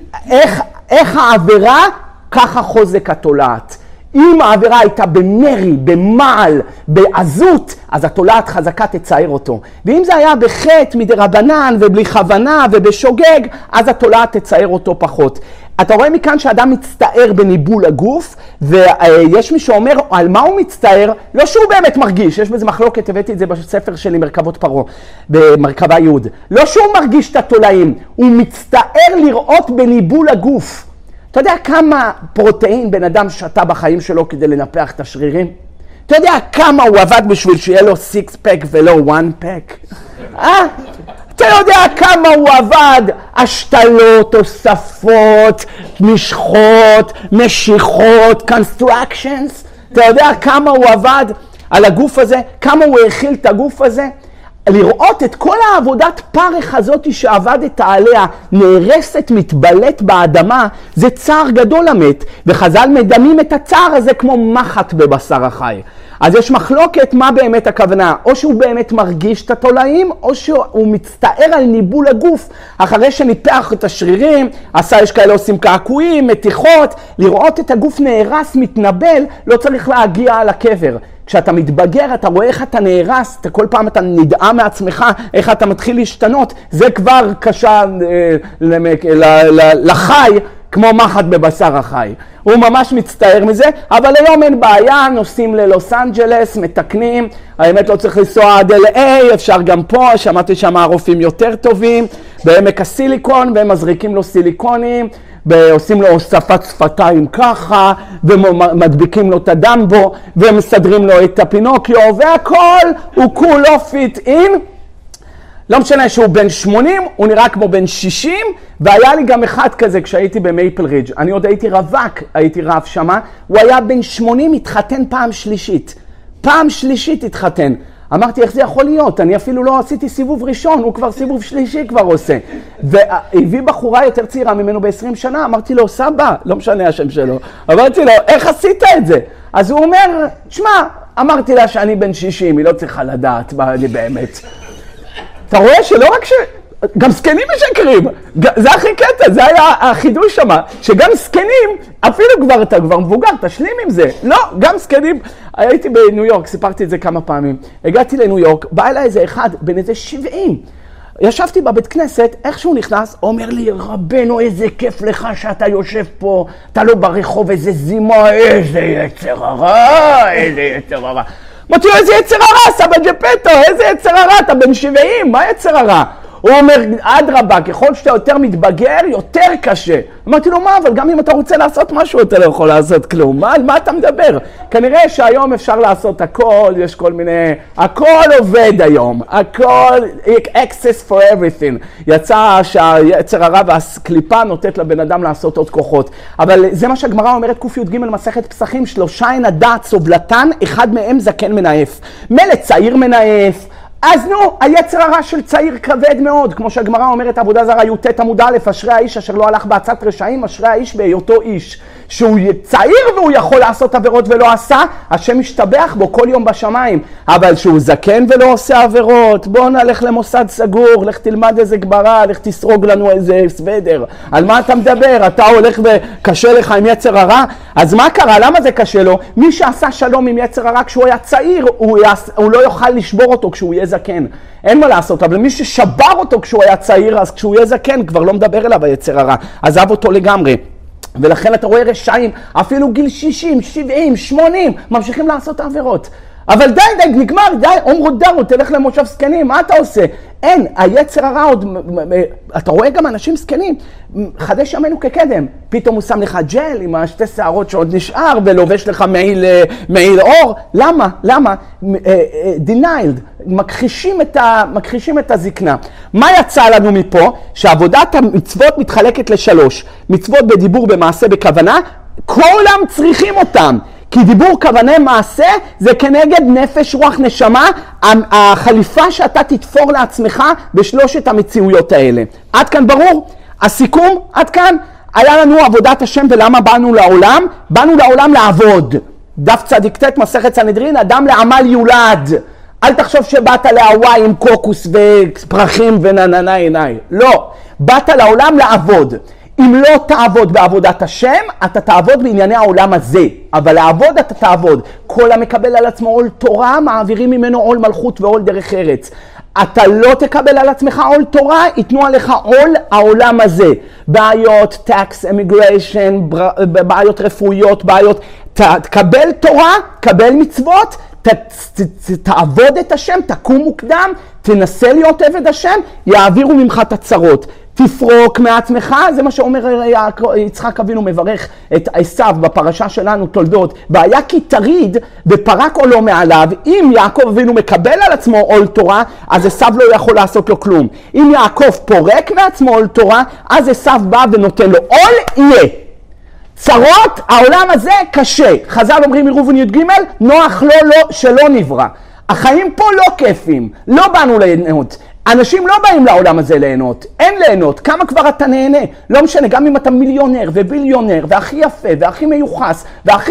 איך העבירה? ככה חוזק התולעת. אם העבירה הייתה במרי, במעל, בעזות, אז התולעת חזקה תצייר אותו. ואם זה היה בחטא מדרבנן ובלי כוונה ובשוגג, אז התולעת תצייר אותו פחות. אתה רואה מכאן שאדם מצטער בניבול הגוף, ויש מי שאומר על מה הוא מצטער, לא שהוא באמת מרגיש, יש בזה מחלוקת, הבאתי את זה בספר שלי מרכבות פרעה, במרכבה י', לא שהוא מרגיש את התולעים, הוא מצטער לראות בניבול הגוף. אתה יודע כמה פרוטאין בן אדם שתה בחיים שלו כדי לנפח את השרירים? אתה יודע כמה הוא עבד בשביל שיהיה לו 6-pack ולא 1-pack? אתה יודע כמה הוא עבד? השתלות, תוספות, משחות, משיכות, constructions. אתה יודע כמה הוא עבד על הגוף הזה? כמה הוא האכיל את הגוף הזה? לראות את כל העבודת פרך הזאת שעבדת עליה, נהרסת, מתבלט באדמה, זה צער גדול המת. וחז"ל מדמים את הצער הזה כמו מחט בבשר החי. אז יש מחלוקת מה באמת הכוונה, או שהוא באמת מרגיש את התולעים, או שהוא מצטער על ניבול הגוף, אחרי שניפח את השרירים, יש כאלה עושים קעקועים, מתיחות, לראות את הגוף נהרס, מתנבל, לא צריך להגיע על הקבר. כשאתה מתבגר, אתה רואה איך אתה נהרס, כל פעם אתה נדעה מעצמך, איך אתה מתחיל להשתנות, זה כבר קשה לחי, כמו מחט בבשר החי. הוא ממש מצטער מזה, אבל היום אין בעיה, נוסעים ללוס אנג'לס, מתקנים, האמת לא צריך לנסוע עד LA, אפשר גם פה, שמעתי שם הרופאים יותר טובים, בעמק הסיליקון, והם מזריקים לו סיליקונים, ועושים לו הוספת שפתיים ככה, ומדביקים לו את הדמבו, ומסדרים לו את הפינוקיו, והכל הוא כולו פיט אין. לא משנה שהוא בן 80, הוא נראה כמו בן 60, והיה לי גם אחד כזה כשהייתי במייפל רידג'. אני עוד הייתי רווק, הייתי רב שמה, הוא היה בן 80, התחתן פעם שלישית. פעם שלישית התחתן. אמרתי, איך זה יכול להיות? אני אפילו לא עשיתי סיבוב ראשון, הוא כבר סיבוב שלישי כבר עושה. והביא בחורה יותר צעירה ממנו ב-20 שנה, אמרתי לו, סבא, לא משנה השם שלו. אמרתי לו, איך עשית את זה? אז הוא אומר, תשמע, אמרתי לה שאני בן 60, היא לא צריכה לדעת, באמת. אתה רואה שלא רק גם זקנים משקרים, זה הכי קטע, זה היה החידוש שמה, שגם זקנים, אפילו אתה כבר מבוגר, תשלים עם זה. לא, גם זקנים, הייתי בניו יורק, סיפרתי את זה כמה פעמים, הגעתי לניו יורק, בא אליי איזה אחד, בן איזה 70, ישבתי בבית כנסת, איך שהוא נכנס, אומר לי, רבנו, איזה כיף לך שאתה יושב פה, אתה לא ברחוב, איזה זימה, איזה יצר הרע, איזה יצר הרע. אמרתי לו, איזה יצר הרע, סבא ג'פטו, איזה יצר הרע, אתה בן 70, מה יצר הרע? הוא אומר, עד רבה, ככל שאתה יותר מתבגר, יותר קשה. אמרתי לו, מה, אבל גם אם אתה רוצה לעשות משהו, אתה לא יכול לעשות כלום. על מה אתה מדבר? כנראה שהיום אפשר לעשות הכל, יש כל מיני, הכל עובד היום. הכל, access for everything. יצא שהיצר הרע והקליפה נותנת לבן אדם לעשות עוד כוחות. אבל זה מה שהגמרא אומרת, ק"ג מסכת פסחים, 3 אין הדעת סובלתן, אחד מהם זקן מנאף. מלא צעיר מנאף. אז נו, היצר הרע של צעיר כבד מאוד, כמו שהגמרא אומרת, עבודה זרה י"ט עמוד א', אשרי האיש אשר לא הלך בעצת רשעים, אשרי האיש בהיותו איש. שהוא צעיר והוא יכול לעשות עבירות ולא עשה, השם משתבח בו כל יום בשמיים. אבל שהוא זקן ולא עושה עבירות, בוא נלך למוסד סגור, לך תלמד איזה גמרא, לך תסרוג לנו איזה סוודר. על מה אתה מדבר? אתה הולך וקשה לך עם יצר הרע? אז מה קרה? למה זה קשה לו? מי שעשה שלום עם יצר הרע כשהוא היה צעיר, הוא לא יוכל לשבור אותו כשהוא יהיה זקן. אין מה לעשות, אבל מי ששבר אותו כשהוא היה צעיר, אז כשהוא יהיה זקן כבר לא מדבר אליו היצר הרע. עזב אותו לגמרי. ולכן אתה רואה רשעים, אפילו גיל 60, 70, 80, ממשיכים לעשות עבירות. אבל די, נגמר, די, עומרו דרו, תלך למושב זקנים, מה אתה עושה? אין, היצר הרע עוד, אתה רואה גם אנשים זקנים, חדש ימינו כקדם, פתאום הוא שם לך ג'ל עם השתי שערות שעוד נשאר, ולובש לך מעיל אור, למה? denied, מכחישים את הזקנה. מה יצא לנו מפה? שעבודת המצוות מתחלקת ל3, מצוות בדיבור, במעשה, בכוונה, כולם צריכים אותם. כי דיבור, כוונה, מעשה, זה כנגד נפש, רוח, נשמה, החליפה שאתה תתפור לעצמך בשלושת המציאויות האלה. עד כאן ברור? הסיכום, עד כאן, היה לנו עבודת השם, ולמה באנו לעולם? באנו לעולם לעבוד. דף צדיק ט' מסכת סנהדרין, אדם לעמל יולד. אל תחשוב שבאת להוואי עם קוקוס ופרחים ונננה עיניי. לא, באת לעולם לעבוד. אם לא תעבוד בעבודת השם, אתה תעבוד בענייני העולם הזה. אבל לעבוד אתה תעבוד. כל המקבל על עצמו עול תורה, מעבירים ממנו עול מלכות ועול דרך ארץ. אתה לא תקבל על עצמך עול תורה, ייתנו עליך עול העולם הזה. בעיות, tax, immigration, בעיות רפואיות, בעיות. תקבל תורה, קבל מצוות, תעבוד את השם, תקום מוקדם, תנסה להיות עבד השם, יעבירו ממך את הצרות. תפרוק מעצמך, זה מה שאומר יצחק אבינו מברך את עשיו בפרשה שלנו תולדות, והיה כי תריד ופרק עולו מעליו. אם יעקב אבינו מקבל על עצמו עול תורה, אז עשיו לא יכול לעשות לו כלום. אם יעקב פורק מעצמו עול תורה, אז עשיו בא ונותן לו עול יהיה. צרות, העולם הזה קשה. חז"ל אומרים מראובן י"ג, נוח לא שלא נברא. החיים פה לא כיפים, לא באנו ליהנות. אנשים לא באים לעולם הזה ליהנות, אין ליהנות, כמה כבר אתה נהנה, לא משנה, גם אם אתה מיליונר וביליונר והכי יפה והכי מיוחס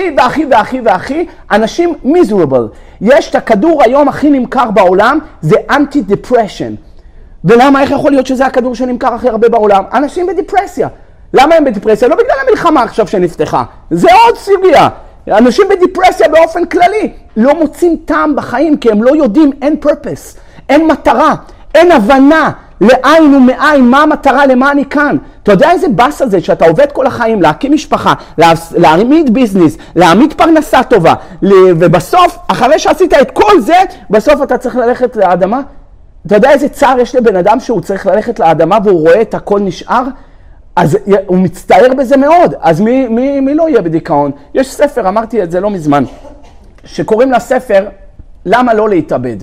והכי, אנשים מיזרבל. יש את הכדור היום הכי נמכר בעולם, זה אנטי-דיפרשן. ולמה, איך יכול להיות שזה הכדור שנמכר הכי הרבה בעולם? אנשים בדיפרסיה. למה הם בדיפרסיה? לא בגלל המלחמה עכשיו שנפתחה, זה עוד סוגיה. אנשים בדיפרסיה באופן כללי לא מוצאים טעם בחיים, כי הם לא יודעים, אין purpose, אין מטרה. אין הבנה לאין ומאין מה המטרה, למה אני כאן. אתה יודע איזה בס הזה שאתה עובד כל החיים, להקים משפחה, להעמיד ביזנס, להעמיד פרנסה טובה, ובסוף, אחרי שעשית את כל זה, בסוף אתה צריך ללכת לאדמה? אתה יודע איזה צער יש לבן אדם שהוא צריך ללכת לאדמה והוא רואה את הכל נשאר? אז הוא מצטער בזה מאוד. אז מי לא יהיה בדיכאון? יש ספר, אמרתי את זה לא מזמן, שקוראים לספר, למה לא להתאבד?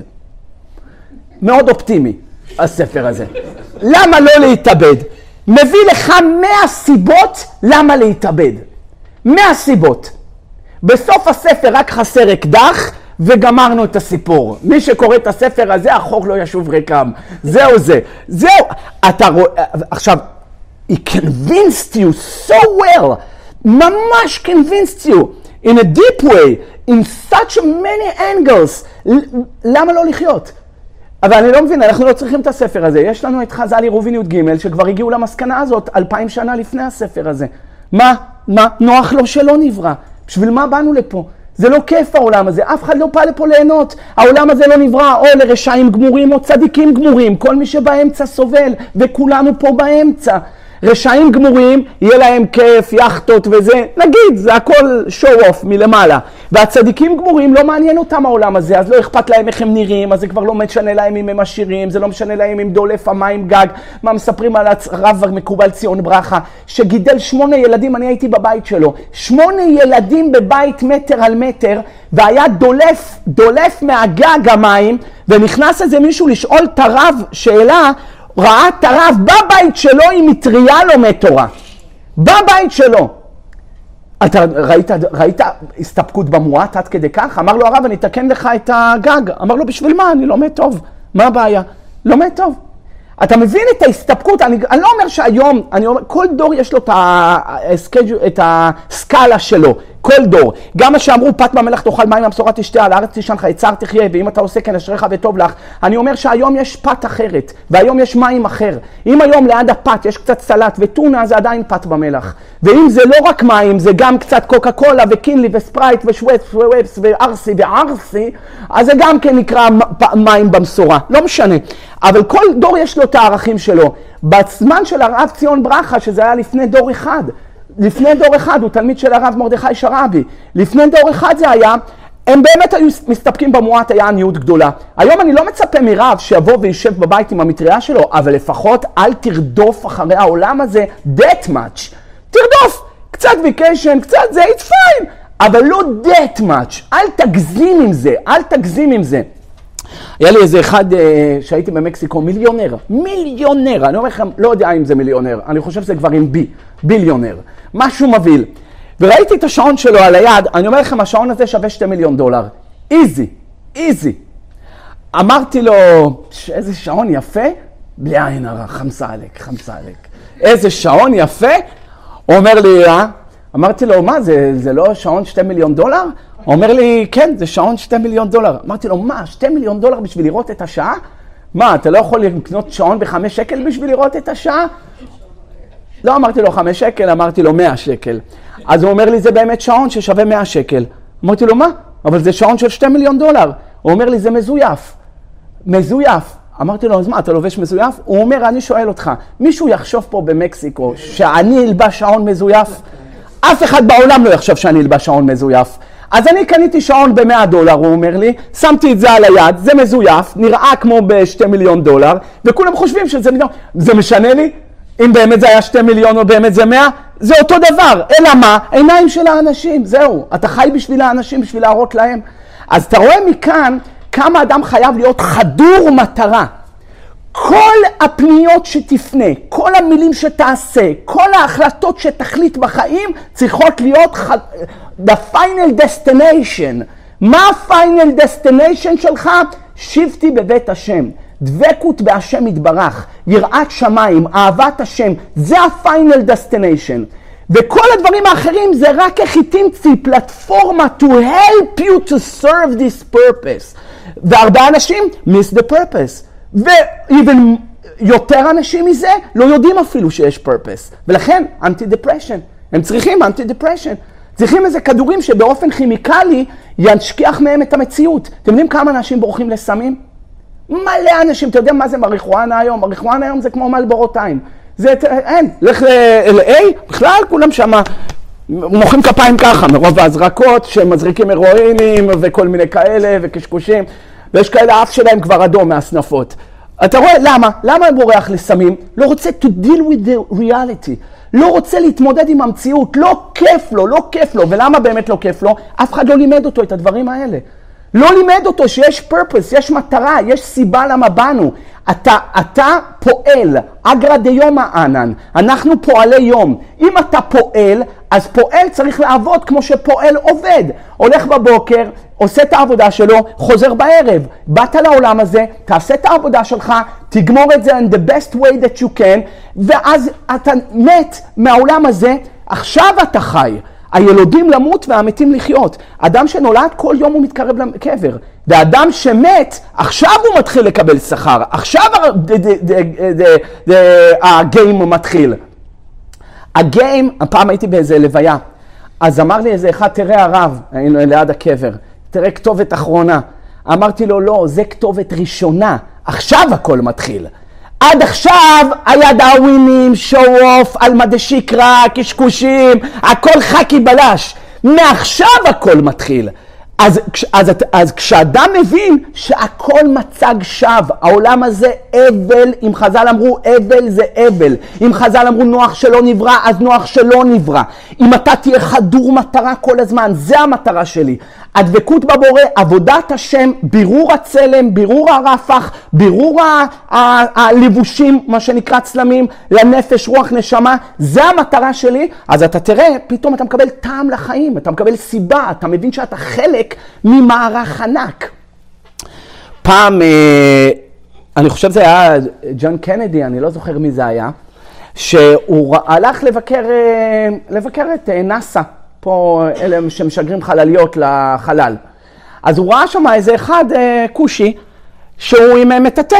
מאוד אופטימי, הספר הזה. למה לא להתאבד? מביא לך 100 סיבות למה להתאבד. 100 סיבות. בסוף הספר רק חסר אקדח, וגמרנו את הסיפור. מי שקורא את הספר הזה, החוק לא ישוב ריקם. זהו זה. זהו. אתה רואה, עכשיו, he convinced you so well. ממש convinced you. In a deep way. In such many angles. למה לא לחיות? אבל אני לא מבין, אנחנו לא צריכים את הספר הזה. יש לנו את חז"ל עירובין י"ג, שכבר הגיעו למסקנה הזאת 2000 שנה לפני הספר הזה. מה? נוח לו שלא נברא. בשביל מה באנו לפה? זה לא כיף העולם הזה, אף אחד לא בא לפה ליהנות. העולם הזה לא נברא או לרשעים גמורים או צדיקים גמורים. כל מי שבאמצע סובל, וכולנו פה באמצע. רשעים גמורים, יהיה להם כיף, יחטות וזה, נגיד, זה הכל show off מלמעלה. והצדיקים גמורים לא מעניין אותם העולם הזה, אז לא אכפת להם איך הם נראים, אז זה כבר לא משנה להם אם הם עשירים, זה לא משנה להם אם דולף המים גג. מה מספרים על הרב מקובל ציון ברכה, שגידל 8 ילדים, אני הייתי בבית שלו, 8 ילדים בבית מטר על מטר, והיה דולף מהגג המים, ונכנס איזה מישהו לשאול את הרב שאלה, ראה את הרב בבית שלו עם מטריה לומד תורה. בבית שלו. אתה ראית הסתפקות במועט עד כדי כך? אמר לו הרב, אני אתקן לך את הגג. אמר לו, בשביל מה? אני לומד טוב. מה הבעיה? לומד טוב. אתה מבין את ההסתפקות? אני לא אומר שהיום, אני אומר, כל דור יש לו את הסקאלה שלו. כל דור. גם מה שאמרו, פת במלח תאכל מים מהבשורה תשתה, על הארץ תישן חייצר תחיה, ואם אתה עושה כן אשריך וטוב לך. אני אומר שהיום יש פת אחרת, והיום יש מים אחר. אם היום ליד הפת יש קצת סלט וטונה, זה עדיין פת במלח. ואם זה לא רק מים, זה גם קצת קוקה קולה וקינלי וספרייט ושוואפס וארסי וערסי, אז זה גם כן נקרא מים במשורה. לא משנה. אבל כל דור יש לו את הערכים שלו. בזמן של הרב ציון ברכה, שזה היה לפני דור אחד, לפני דור אחד, הוא תלמיד של הרב מרדכי שרעבי. לפני דור אחד זה היה, הם באמת היו מסתפקים במועט, היה עניות גדולה. היום אני לא מצפה מרב שיבוא וישב בבית עם המטריה שלו, אבל לפחות אל תרדוף אחרי העולם הזה that much. תרדוף, קצת vacation, קצת זה, it's fine, אבל לא that much. אל תגזים עם זה, אל תגזים עם זה. היה לי איזה אחד שהייתי במקסיקו, מיליונר, אני אומר לכם, לא יודע אם זה מיליונר, אני חושב שזה כבר עם ביליונר, משהו מבהיל. וראיתי את השעון שלו על היד, אני אומר לכם, השעון הזה שווה $2 מיליון. איזי. אמרתי לו, איזה שעון יפה, בלי עין הרע, חמסה עלק. איזה שעון יפה, הוא אומר לי, אמרתי לו, מה, זה לא שעון $2 מיליון? הוא אומר לי, כן, זה שעון $2 מיליון. אמרתי לו, מה, $2 מיליון בשביל לראות את השעה? מה, אתה לא יכול לקנות שעון ב5 שקל בשביל לראות את השעה? לא אמרתי לו 5 שקל, אמרתי לו 100 שקל. אז הוא אומר לי, זה באמת שעון ששווה 100 שקל. אמרתי לו, מה? אבל זה שעון של $2 מיליון. הוא אומר לי, זה מזויף. אמרתי לו, אז מה, אתה לובש מזויף? הוא אומר, אני שואל אותך, מישהו יחשוב פה במקסיקו שאני אלבש שעון מזויף? אף אחד בעולם לא יחשוב שאני אלבש שעון מזויף. אז אני קניתי שעון ב$100, הוא אומר לי, שמתי את זה על היד, זה מזויף, נראה כמו $2 מיליון, וכולם חושבים שזה מיליון. זה משנה לי? אם באמת זה היה $2 מיליון או באמת זה 100, זה אותו דבר. אלא מה? עיניים של האנשים, זהו. אתה חי בשביל האנשים, בשביל להראות להם. אז אתה רואה מכאן כמה אדם חייב להיות חדור מטרה. כל הפניות שתפנה, כל המילים שתעשה, כל ההחלטות שתחליט בחיים, צריכות להיות the final destination. מה ה-final destination שלך? שבתי בבית השם. דבקות בהשם יתברך, יראת שמיים, אהבת השם, זה ה-final destination. וכל הדברים האחרים זה רק איך היא תמציא פלטפורמה to help you to serve this purpose. והרבה אנשים miss the purpose. ואיבן יותר אנשים מזה לא יודעים אפילו שיש purpose. ולכן anti-depression. הם צריכים anti-depression. צריכים איזה כדורים שבאופן כימיקלי ינשכיח מהם את המציאות. אתם יודעים כמה אנשים בורחים לסמים? מלא אנשים, אתה יודע מה זה מריחואנה היום? מריחואנה היום זה כמו מלבורות עין. זה, אין, לך ל-A, בכלל כולם שמה מוחאים כפיים ככה, מרוב ההזרקות שמזריקים הרואינים וכל מיני כאלה וקשקושים, ויש כאלה אף שלהם כבר אדום מהסנפות. אתה רואה למה? למה הוא בורח לסמים? לא רוצה to deal with the reality. לא רוצה להתמודד עם המציאות, לא כיף לו, לא כיף לו. ולמה באמת לא כיף לו? אף אחד לא לימד אותו את הדברים האלה. לא לימד אותו שיש purpose, יש מטרה, יש סיבה למה באנו. אתה פועל, אגרא דיומא אנן, אנחנו פועלי יום. אם אתה פועל, אז פועל צריך לעבוד כמו שפועל עובד. הולך בבוקר, עושה את העבודה שלו, חוזר בערב. באת לעולם הזה, תעשה את העבודה שלך, תגמור את זה in the best way that you can, ואז אתה מת מהעולם הזה, עכשיו אתה חי. הילודים למות והמתים לחיות. אדם שנולד כל יום הוא מתקרב לקבר. ואדם שמת, עכשיו הוא מתחיל לקבל שכר. עכשיו הגיים מתחיל. הגיים, הפעם הייתי באיזה לוויה. אז אמר לי איזה אחד, תראה הרב, היינו ליד הקבר, תראה כתובת אחרונה. אמרתי לו, לא, זה כתובת ראשונה. עכשיו הכל מתחיל. עד עכשיו היה דאווינים, שואו-אוף, אלמדי שיקרא, קשקושים, הכל חכי בלש. מעכשיו הכל מתחיל. אז כשאדם מבין שהכל מצג שווא, העולם הזה אבל, אם חז"ל אמרו אבל זה אבל, אם חז"ל אמרו נוח שלא נברא, אז נוח שלא נברא. אם אתה תהיה חדור מטרה כל הזמן, זה המטרה שלי. הדבקות בבורא, עבודת השם, בירור הצלם, בירור הרפח, בירור הלבושים, מה שנקרא צלמים, לנפש, רוח, נשמה, זה המטרה שלי. אז אתה תראה, פתאום אתה מקבל טעם לחיים, אתה מקבל סיבה, אתה מבין שאתה חלק ממערך ענק. פעם, אני חושב זה היה ג'ון קנדי, אני לא זוכר מי זה היה, שהוא הלך לבקר את נאסא. פה אלה שמשגרים חלליות לחלל. אז הוא ראה שם איזה אחד קושי שהוא עם מטאטא,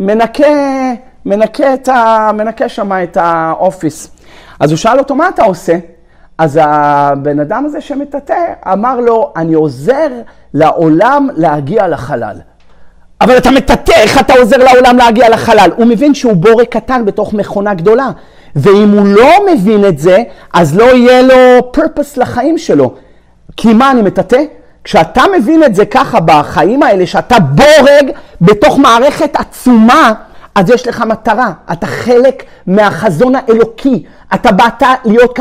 מנקה שם את האופיס. אז הוא שאל אותו, מה אתה עושה? אז הבן אדם הזה שמטאטא אמר לו, אני עוזר לעולם להגיע לחלל. אבל אתה מטאטא, איך אתה עוזר לעולם להגיע לחלל? הוא מבין שהוא בורא קטן בתוך מכונה גדולה. ואם הוא לא מבין את זה, אז לא יהיה לו purpose לחיים שלו. כי מה אני מטאטא? כשאתה מבין את זה ככה בחיים האלה, שאתה בורג בתוך מערכת עצומה, אז יש לך מטרה. אתה חלק מהחזון האלוקי. אתה באת להיות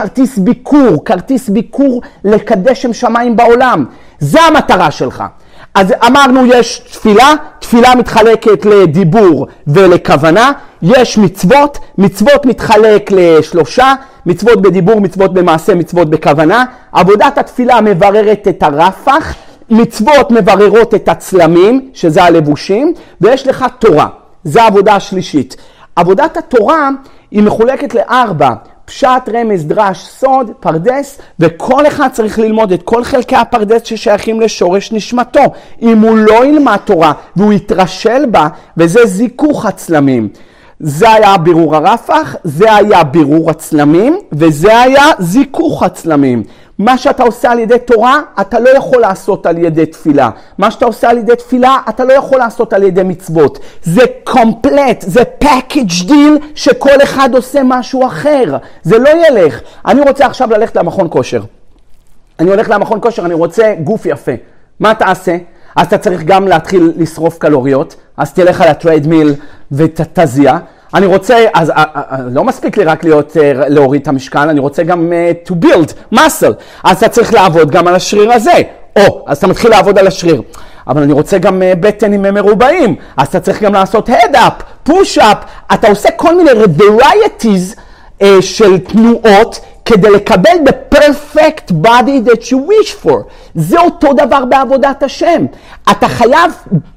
כרטיס ביקור לקדש שם שמיים בעולם. זה המטרה שלך. אז אמרנו יש תפילה, תפילה מתחלקת לדיבור ולכוונה, יש מצוות, מצוות מתחלק לשלושה, מצוות בדיבור, מצוות במעשה, מצוות בכוונה, עבודת התפילה מבררת את הרפח, מצוות מבררות את הצלמים, שזה הלבושים, ויש לך תורה, זה העבודה השלישית. עבודת התורה היא מחולקת לארבע, פשט, רמז, דרש, סוד, פרדס, וכל אחד צריך ללמוד את כל חלקי הפרדס ששייכים לשורש נשמתו. אם הוא לא ילמד תורה והוא יתרשל בה, וזה זיכוך הצלמים. זה היה בירור הרפח, זה היה בירור הצלמים, וזה היה זיכוך הצלמים. מה שאתה עושה על ידי תורה, אתה לא יכול לעשות על ידי תפילה. מה שאתה עושה על ידי תפילה, אתה לא יכול לעשות על ידי מצוות. זה קומפלט, זה package deal שכל אחד עושה משהו אחר. זה לא ילך. אני רוצה עכשיו ללכת למכון כושר. אני הולך למכון כושר, אני רוצה גוף יפה. מה תעשה? אז אתה צריך גם להתחיל לשרוף קלוריות, אז תלך על הטריידמיל ותזיע. אני רוצה, אז לא מספיק לי רק להוריד את המשקל, אני רוצה גם to build muscle. אז אתה צריך לעבוד גם על השריר הזה. אז אתה מתחיל לעבוד על השריר. אבל אני רוצה גם בטנים מרובעים. אז אתה צריך גם לעשות head up, push up. אתה עושה כל מיני varieties של תנועות כדי לקבל the perfect body that you wish for. זה אותו דבר בעבודת השם. אתה חייב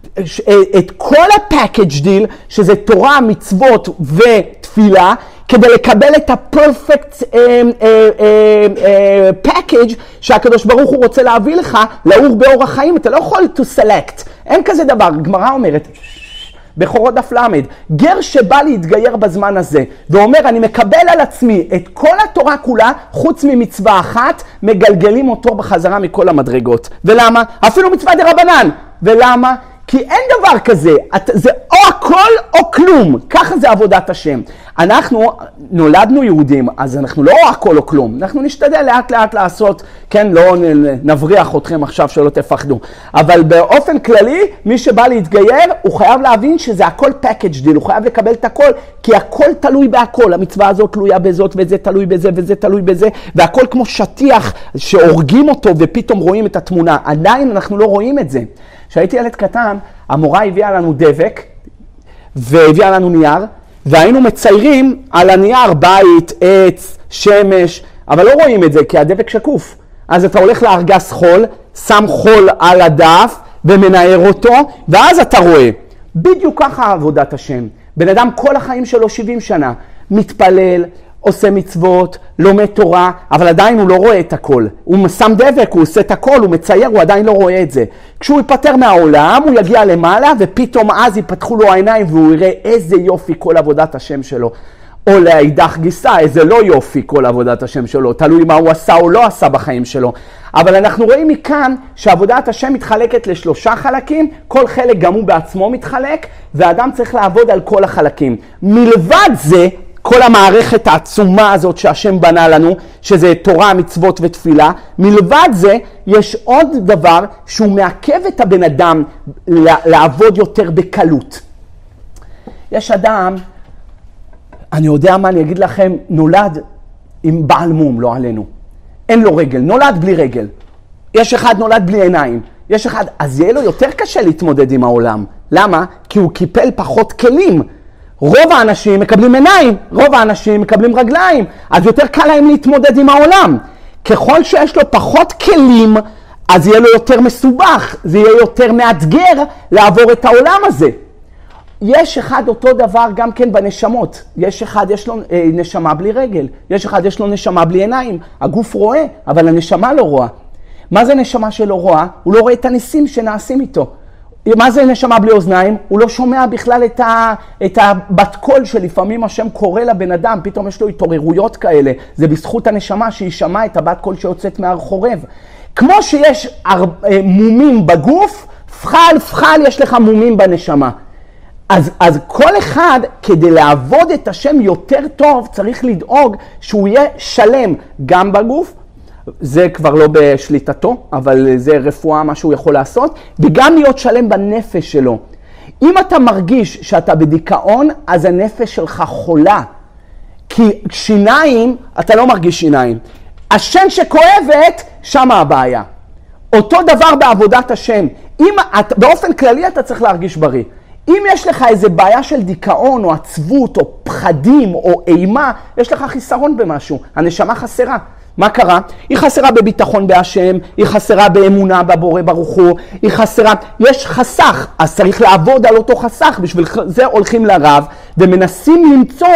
את כל הפאקג' דיל, שזה תורה, מצוות ותפילה, כדי לקבל את הפרפקט פאקג' שהקדוש ברוך הוא רוצה להביא לך לאור באור החיים. אתה לא יכול to select. אין כזה דבר. גמרא אומרת, בחורות דף למד, גר שבא להתגייר בזמן הזה, ואומר, אני מקבל על עצמי את כל התורה כולה, חוץ ממצווה אחת, מגלגלים אותו בחזרה מכל המדרגות. ולמה? אפילו מצווה דרבנן. ולמה? כי אין דבר כזה, זה או הכל או כלום, ככה זה עבודת השם. אנחנו נולדנו יהודים, אז אנחנו לא הכל או כלום. אנחנו נשתדל לאט לאט לעשות, כן, לא נבריח אתכם עכשיו שלא תפחדו. אבל באופן כללי, מי שבא להתגייר, הוא חייב להבין שזה הכל package deal, הוא חייב לקבל את הכל, כי הכל תלוי בהכל. המצווה הזאת תלויה בזאת, וזה תלוי בזה, וזה תלוי בזה, והכל כמו שטיח שהורגים אותו ופתאום רואים את התמונה. עדיין אנחנו לא רואים את זה. כשהייתי ילד קטן, המורה הביאה לנו דבק, והביאה לנו נייר, והיינו מציירים על הנייר בית, עץ, שמש, אבל לא רואים את זה כי הדבק שקוף. אז אתה הולך לארגז חול, שם חול על הדף ומנער אותו, ואז אתה רואה. בדיוק ככה עבודת השם. בן אדם כל החיים שלו 70 שנה, מתפלל, עושה מצוות, לומד תורה, אבל עדיין הוא לא רואה את הכל. הוא שם דבק, הוא עושה את הכל, הוא מצייר, הוא עדיין לא רואה את זה. כשהוא ייפטר מהעולם, הוא יגיע למעלה, ופתאום אז ייפתחו לו העיניים, והוא יראה איזה יופי כל עבודת השם שלו. או להידך גיסה, איזה לא יופי כל עבודת השם שלו, תלוי מה הוא עשה או לא עשה בחיים שלו. אבל אנחנו רואים מכאן שעבודת השם מתחלקת ל3 חלקים, כל חלק גם הוא בעצמו מתחלק, והאדם צריך לעבוד על כל החלקים. מלבד זה, כל המערכת העצומה הזאת שהשם בנה לנו, שזה תורה, מצוות ותפילה, מלבד זה יש עוד דבר שהוא מעכב את הבן אדם לעבוד יותר בקלות. יש אדם, אני יודע מה אני אגיד לכם, נולד עם בעל מום, לא עלינו. אין לו רגל, נולד בלי רגל. יש אחד נולד בלי עיניים. יש אחד, אז יהיה לו יותר קשה להתמודד עם העולם. למה? כי הוא קיפל פחות כלים. רוב האנשים מקבלים עיניים, רוב האנשים מקבלים רגליים, אז יותר קל להם להתמודד עם העולם. ככל שיש לו פחות כלים, אז יהיה לו יותר מסובך, זה יהיה יותר מאתגר לעבור את העולם הזה. יש אחד אותו דבר גם כן בנשמות. יש אחד יש לו נשמה בלי רגל, יש אחד יש לו נשמה בלי עיניים. הגוף רואה, אבל הנשמה לא רואה. מה זה נשמה שלא רואה? הוא לא רואה את הניסים שנעשים איתו. מה זה נשמה בלי אוזניים? הוא לא שומע בכלל את הבת קול שלפעמים השם קורא לבן אדם, פתאום יש לו התעוררויות כאלה. זה בזכות הנשמה שהיא שמעה את הבת קול שיוצאת מהחורב. כמו שיש מומים בגוף, פחל יש לך מומים בנשמה. אז כל אחד כדי לעבוד את השם יותר טוב צריך לדאוג שהוא יהיה שלם גם בגוף, זה כבר לא בשליטתו, אבל זה רפואה מה שהוא יכול לעשות, וגם להיות שלם בנפש שלו. אם אתה מרגיש שאתה בדיכאון, אז הנפש שלך חולה. כי שיניים, אתה לא מרגיש שיניים. השן שכואבת, שמה הבעיה. אותו דבר בעבודת השם. באופן כללי אתה צריך להרגיש בריא. אם יש לך איזה בעיה של דיכאון או עצבות או פחדים או אימה, יש לך חיסרון במשהו. הנשמה חסרה. מה קרה? היא חסרה בביטחון בהשם, היא חסרה באמונה בבורא ברוך הוא, היא חסרה, יש חסך, אז צריך לעבוד על אותו חסך, בשביל זה הולכים לרב ומנסים למצוא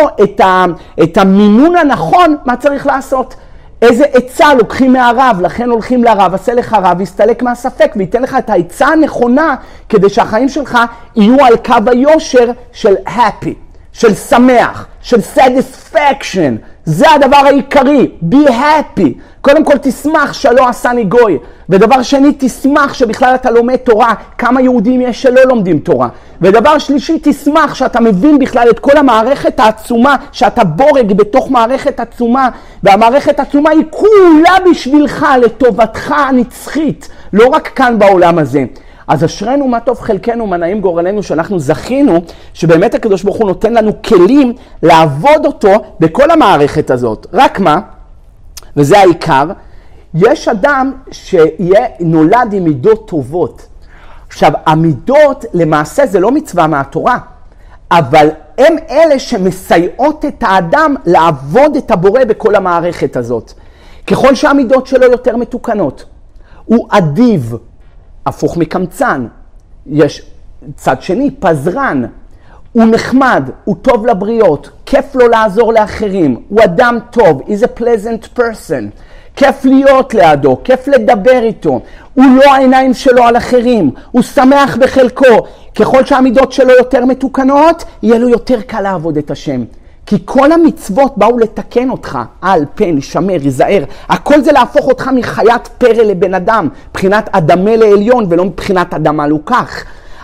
את המינון הנכון, מה צריך לעשות. איזה עצה לוקחים מהרב, לכן הולכים לרב, עשה לך רב, יסתלק מהספק וייתן לך את העצה הנכונה, כדי שהחיים שלך יהיו על קו היושר של happy, של שמח, של satisfaction. זה הדבר העיקרי, be happy. קודם כל תשמח שלא עשני גוי. ודבר שני, תשמח שבכלל אתה לומד תורה. כמה יהודים יש שלא לומדים תורה. ודבר שלישי, תשמח שאתה מבין בכלל את כל המערכת העצומה, שאתה בורג בתוך מערכת עצומה, והמערכת העצומה היא כולה בשבילך, לטובתך הנצחית, לא רק כאן בעולם הזה. אז אשרנו מה טוב חלקנו, מה נעים גורלנו, שאנחנו זכינו, שבאמת הקדוש ברוך הוא נותן לנו כלים לעבוד אותו בכל המערכת הזאת. רק מה, וזה העיקר, יש אדם שיהיה נולד עם מידות טובות. עכשיו, המידות למעשה זה לא מצווה מהתורה, אבל הם אלה שמסייעות את האדם לעבוד את הבורא בכל המערכת הזאת. ככל שהמידות שלו יותר מתוקנות, הוא אדיב, הפוך מקמצן, יש צד שני, פזרן, הוא נחמד, הוא טוב לבריות, כיף לו לעזור לאחרים, הוא אדם טוב, he's a pleasant person, כיף להיות לידו, כיף לדבר איתו, הוא לא העיניים שלו על אחרים, הוא שמח בחלקו, ככל שהמידות שלו יותר מתוקנות, יהיה לו יותר קל לעבוד את השם. כי כל המצוות באו לתקן אותך, על, פן, שמר, ייזהר. הכל זה להפוך אותך מחיית פרא לבן אדם, מבחינת אדמה לעליון ולא מבחינת אדמה לוקח.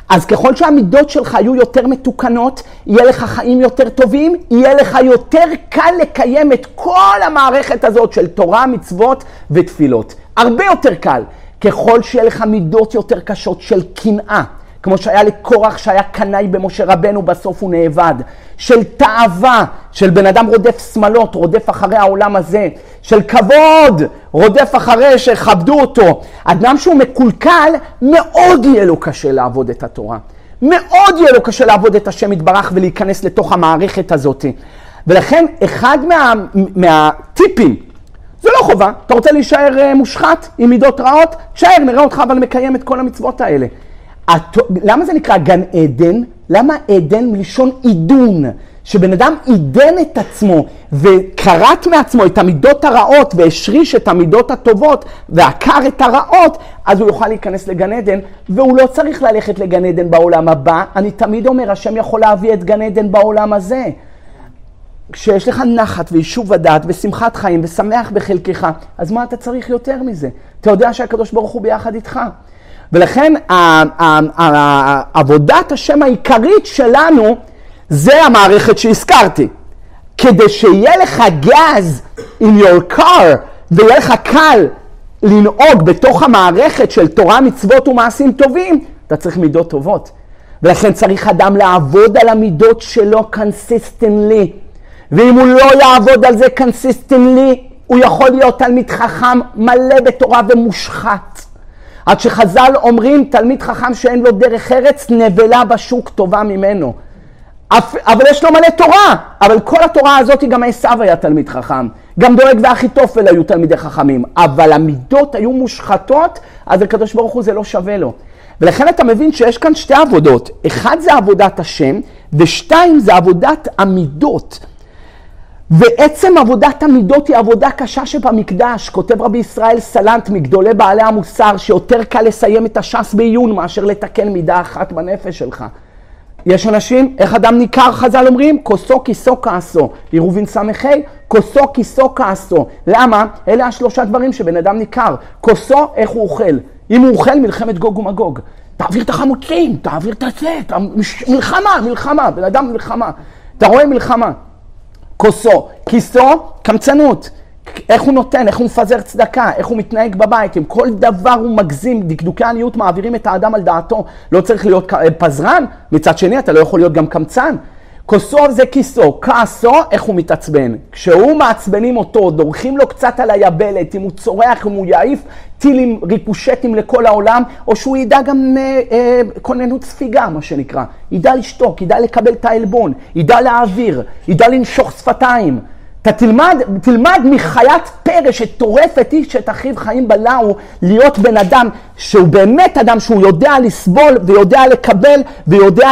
אז ככל שהמידות שלך יהיו יותר מתוקנות, יהיה לך חיים יותר טובים, יהיה לך יותר קל לקיים את כל המערכת הזאת של תורה, מצוות ותפילות. הרבה יותר קל. ככל שיהיה לך מידות יותר קשות של קנאה, כמו שהיה לקורח שהיה קנאי במשה רבנו, בסוף הוא נאבד, של תאווה, של בן אדם רודף שמלות, רודף אחרי העולם הזה, של כבוד, רודף אחרי שכבדו אותו. אדם שהוא מקולקל, מאוד יהיה לו קשה לעבוד את התורה. מאוד יהיה לו קשה לעבוד את השם יתברך ולהיכנס לתוך המערכת הזאת. ולכן אחד מהטיפים, זה לא חובה, אתה רוצה להישאר מושחת עם מידות רעות? תשאר, נראה אותך אבל מקיים את כל המצוות האלה. למה זה נקרא גן עדן? למה עדן מלשון עידון? שבן אדם עידן את עצמו וקראת מעצמו את המידות הרעות והשריש את המידות הטובות ועקר את הרעות, אז הוא יוכל להיכנס לגן עדן, והוא לא צריך ללכת לגן עדן בעולם הבא. אני תמיד אומר, השם יכול להביא את גן עדן בעולם הזה. כשיש לך נחת ויישוב הדעת ושמחת חיים ושמח בחלקך, אז מה אתה צריך יותר מזה? אתה יודע שהקדוש ברוך הוא ביחד איתך. ולכן עבודת השם העיקרית שלנו זה המערכת שהזכרתי. כדי שיהיה לך גז in your car ויהיה לך קל לנהוג בתוך המערכת של תורה, מצוות ומעשים טובים, אתה צריך מידות טובות. ולכן צריך אדם לעבוד על המידות שלו consistently. ואם הוא לא יעבוד על זה consistently, הוא יכול להיות תלמיד חכם מלא בתורה ומושחת. עד שחז"ל אומרים, תלמיד חכם שאין לו דרך ארץ, נבלה בשוק טובה ממנו. אבל יש לו מלא תורה, אבל כל התורה הזאת גם עשיו היה תלמיד חכם. גם דואג ואחיתופל היו תלמידי חכמים, אבל המידות היו מושחתות, אז הקדוש ברוך הוא זה לא שווה לו. ולכן אתה מבין שיש כאן שתי עבודות. אחד זה עבודת השם, ושתיים זה עבודת המידות. ועצם עבודת המידות היא עבודה קשה שבמקדש. כותב רבי ישראל סלנט מגדולי בעלי המוסר, שיותר קל לסיים את הש"ס בעיון מאשר לתקן מידה אחת בנפש שלך. יש אנשים, איך אדם ניכר, חז"ל אומרים, כוסו כיסו כעסו. עירובין סמכי, כוסו כיסו כעסו. למה? אלה השלושה דברים שבן אדם ניכר. כוסו, איך הוא אוכל. אם הוא אוכל, מלחמת גוג ומגוג. תעביר את החמוצים, תעביר את זה, מלחמה, בן אדם מלחמה. אתה רואה מלחמה. כוסו, כיסו, קמצנות. איך הוא נותן, איך הוא מפזר צדקה, איך הוא מתנהג בבית, עם כל דבר הוא מגזים, דקדוקי עניות מעבירים את האדם על דעתו. לא צריך להיות פזרן, מצד שני אתה לא יכול להיות גם קמצן. כוסו זה כיסו, כעסו, איך הוא מתעצבן. כשהוא מעצבנים אותו, דורכים לו קצת על היבלת, אם הוא צורח, אם הוא יעיף טילים ריקושטים לכל העולם, או שהוא ידע גם כוננות ספיגה, מה שנקרא. ידע לשתוק, ידע לקבל את העלבון, ידע להעביר, ידע לנשוך שפתיים. אתה תלמד מחיית פרא שטורפת איש את אחיו חיים בלעו, להיות בן אדם שהוא באמת אדם שהוא יודע לסבול ויודע לקבל ויודע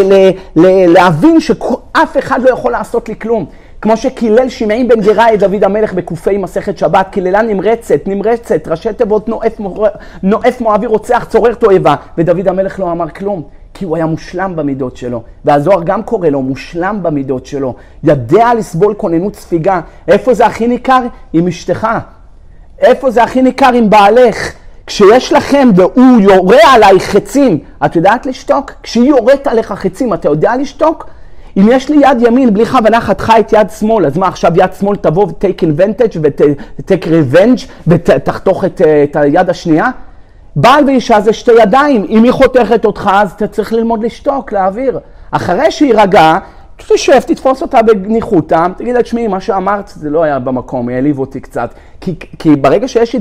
להבין שאף אחד לא יכול לעשות לי כלום. כמו שקילל שמעי בן גרא את דוד המלך בקופי מסכת שבת, קיללה נמרצת, ראשי תיבות נואף מואבי רוצח צורר תועבה, ודוד המלך לא אמר כלום. כי הוא היה מושלם במידות שלו. והזוהר גם קורא לו, מושלם במידות שלו. ידע לסבול כוננות ספיגה. איפה זה הכי ניכר? עם אשתך. איפה זה הכי ניכר? עם בעלך. כשיש לכם והוא יורה עליי חצים, את יודעת לשתוק? כשהיא יורית עליך חצים, אתה יודע לשתוק? אם יש לי יד ימין, בלי כוונה חתכה את יד שמאל, אז מה עכשיו יד שמאל תבוא ו-take advantage ו-take revenge ותחתוך את היד השנייה? בעל ואישה זה שתי ידיים, אם היא חותכת אותך אז אתה צריך ללמוד לשתוק, להעביר. אחרי שהיא רגעה, תשב, תתפוס אותה בניחותה, תגיד לה, תשמעי, מה שאמרת זה לא היה במקום, העליב אותי קצת. כי ברגע שיש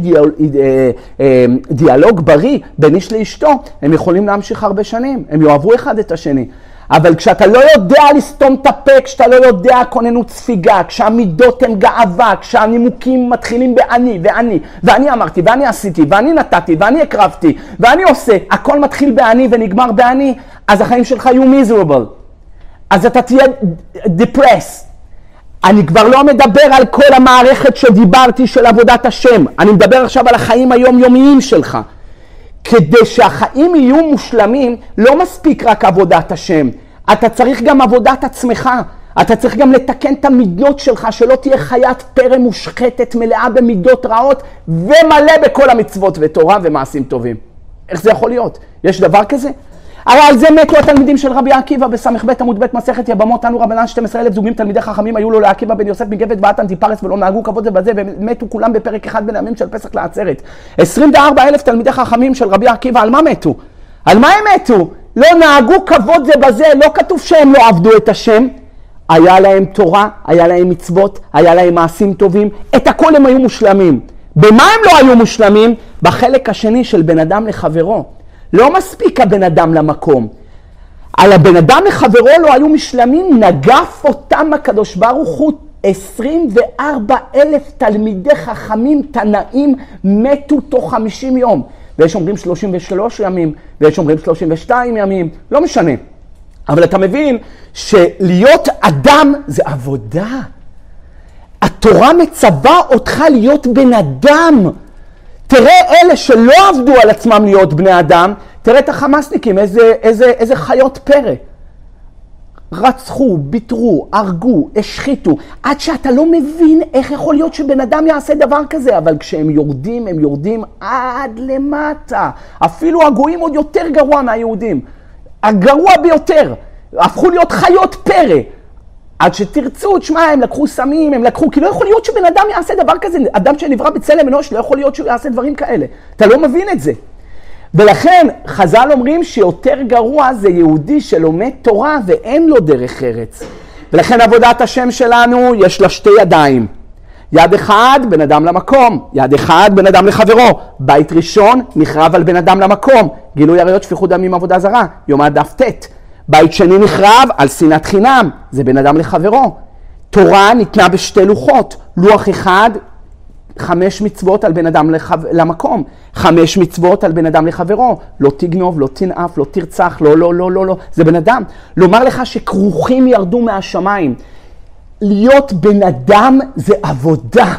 דיאלוג בריא בין איש לאשתו, הם יכולים להמשיך הרבה שנים, הם יאהבו אחד את השני. אבל כשאתה לא יודע לסתום את הפה, כשאתה לא יודע כוננות ספיגה, כשהמידות הן גאווה, כשהנימוקים מתחילים ואני אמרתי, ואני עשיתי, ואני נתתי, ואני הקרבתי, ואני עושה, הכל מתחיל באני ונגמר באני, אז החיים שלך יהיו miserable. אז אתה תהיה depressed. אני כבר לא מדבר על כל המערכת שדיברתי של עבודת השם. אני מדבר עכשיו על החיים היומיומיים שלך. כדי שהחיים יהיו מושלמים, לא מספיק רק עבודת השם. אתה צריך גם עבודת עצמך. אתה צריך גם לתקן את המידות שלך, שלא תהיה חיית פרא מושחתת, מלאה במידות רעות, ומלא בכל המצוות ותורה ומעשים טובים. איך זה יכול להיות? יש דבר כזה? הרי על זה מתו התלמידים של רבי עקיבא בסמך בית עמוד בית מסכת יבמות, תנו רבנן 12,000 זוגים תלמידי חכמים היו לו לעקיבא בן יוסף מגבד בעת אנטיפרס ולא נהגו כבוד זה בזה, ומתו כולם בפרק אחד בין הימים של פסח לעצרת. 24,000 תלמידי חכמים של רבי עקיבא, על מה מתו? על מה הם מתו? לא נהגו כבוד זה בזה, לא כתוב שהם לא עבדו את השם. היה להם תורה, היה להם מצוות, היה להם מעשים טובים, את הכל הם היו מושלמים. במה הם לא היו מושלמים? בחלק השני של בן אדם לחברו. לא מספיק הבן אדם למקום. על הבן אדם לחברו לא היו משלמים, נגף אותם הקדוש ברוך הוא. 24,000 תלמידי חכמים תנאים מתו תוך 50 יום. ויש אומרים 33 ימים, ויש אומרים 32 ימים, לא משנה. אבל אתה מבין שלהיות אדם זה עבודה. התורה מצווה אותך להיות בן אדם. תראה אלה שלא עבדו על עצמם להיות בני אדם, תראה את החמאסניקים, איזה חיות פרא. רצחו, ביטרו, הרגו, השחיתו, עד שאתה לא מבין איך יכול להיות שבן אדם יעשה דבר כזה, אבל כשהם יורדים, הם יורדים עד למטה. אפילו הגויים עוד יותר גרוע מהיהודים. הגרוע ביותר. הפכו להיות חיות פרא. עד שתרצו, תשמע, הם לקחו סמים, הם לקחו, כי לא יכול להיות שבן אדם יעשה דבר כזה. אדם שנברא בצלם אנוש, לא יכול להיות שהוא יעשה דברים כאלה. אתה לא מבין את זה. ולכן חז"ל אומרים שיותר גרוע זה יהודי שלומד תורה ואין לו דרך ארץ. ולכן עבודת השם שלנו יש לה שתי ידיים. יד אחד בן אדם למקום, יד אחד בן אדם לחברו. בית ראשון נחרב על בן אדם למקום, גילוי עריות שפיכות דמים עבודה זרה, יום דף ט'. בית שני נחרב על שנאת חינם, זה בן אדם לחברו. תורה ניתנה בשתי לוחות, לוח אחד 5 מצוות על בן אדם למקום, 5 מצוות על בן אדם לחברו, לא תגנוב, לא תנאף, לא תרצח, לא, זה בן אדם. לומר לך שכרוכים ירדו מהשמיים. להיות בן אדם זה עבודה,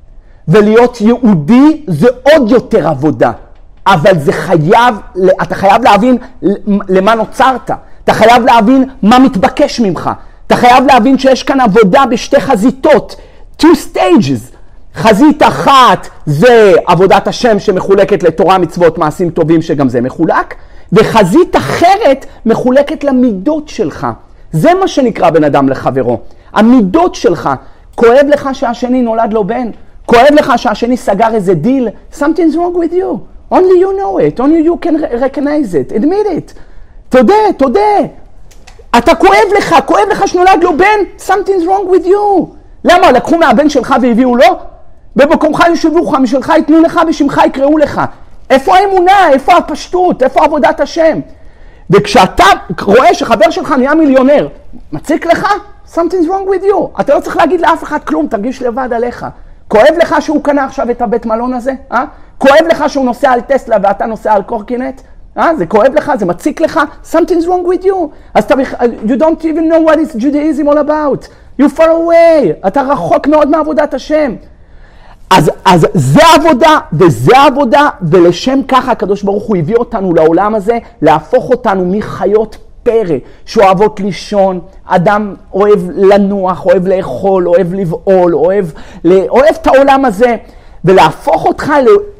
ולהיות יהודי זה עוד יותר עבודה, אבל זה אתה חייב להבין למה נוצרת, אתה חייב להבין מה מתבקש ממך, אתה חייב להבין שיש כאן עבודה בשתי חזיתות, 2 stages. חזית אחת זה עבודת השם שמחולקת לתורה, מצוות, מעשים טובים, שגם זה מחולק, וחזית אחרת מחולקת למידות שלך. זה מה שנקרא בן אדם לחברו. המידות שלך. כואב לך שהשני נולד לו בן? כואב לך שהשני סגר איזה דיל? Something's wrong with you. Only you know it. Only you can recognize it. Admit it. תודה. אתה כואב לך שנולד לו בן? Something's wrong with you. למה? לקחו מהבן שלך והביאו לו? במקומך ישבוך, משלך ייתנו לך ושמך יקראו לך. איפה האמונה? איפה הפשטות? איפה עבודת השם? וכשאתה רואה שחבר שלך נהיה מיליונר, מציק לך? Something's wrong with you. אתה לא צריך להגיד לאף אחד כלום, תרגיש לבד עליך. כואב לך שהוא קנה עכשיו את הבית מלון הזה? כואב לך שהוא נוסע על טסלה ואתה נוסע על קורקינט? זה כואב לך? זה מציק לך? Something's wrong with you. אז you don't even know what is Judaism all about. You're far away. אתה רחוק מאוד מעבודת השם. אז זה עבודה, וזה עבודה, ולשם ככה הקדוש ברוך הוא הביא אותנו לעולם הזה, להפוך אותנו מחיות פרא, שאוהבות לישון, אדם אוהב לנוח, אוהב לאכול, אוהב לבעול, אוהב את העולם הזה, ולהפוך אותך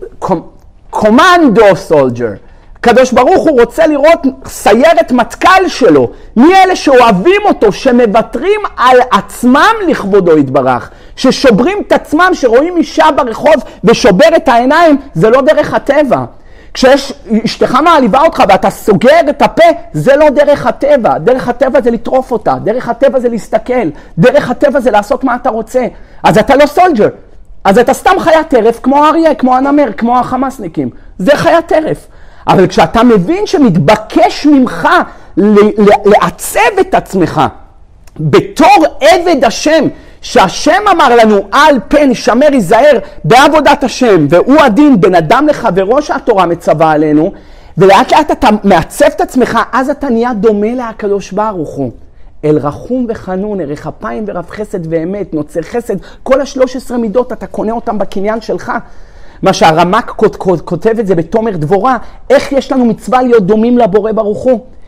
לקומנדו סולג'ר. הקדוש ברוך הוא רוצה לראות סיירת מטכ"ל שלו, מי אלה שאוהבים אותו, שמוותרים על עצמם לכבודו יתברך, ששוברים את עצמם, שרואים אישה ברחוב ושובר את העיניים, זה לא דרך הטבע. כשיש אשתך מעליבה אותך ואתה סוגר את הפה, זה לא דרך הטבע. דרך הטבע זה לטרוף אותה, דרך הטבע זה להסתכל, דרך הטבע זה לעשות מה אתה רוצה. אז אתה לא סולג'ר, אז אתה סתם חיית טרף, כמו האריה, כמו הנמר, כמו החמאסניקים. זה חיית טרף. אבל כשאתה מבין שמתבקש ממך לעצב את עצמך בתור עבד השם, שהשם אמר לנו על פן שמר ייזהר בעבודת השם, והוא הדין בין אדם לחברו שהתורה מצווה עלינו, ולאט לאט אתה מעצב את עצמך, אז אתה נהיה דומה לקדוש ברוך הוא. אל רחום וחנון, ערך אפיים ורב חסד ואמת, נוצר חסד, כל 13 מידות אתה קונה אותם בקניין שלך. מה שהרמ"ק כותב את זה בתומר דבורה, איך יש לנו מצווה להיות דומים לבורא ברוך הוא?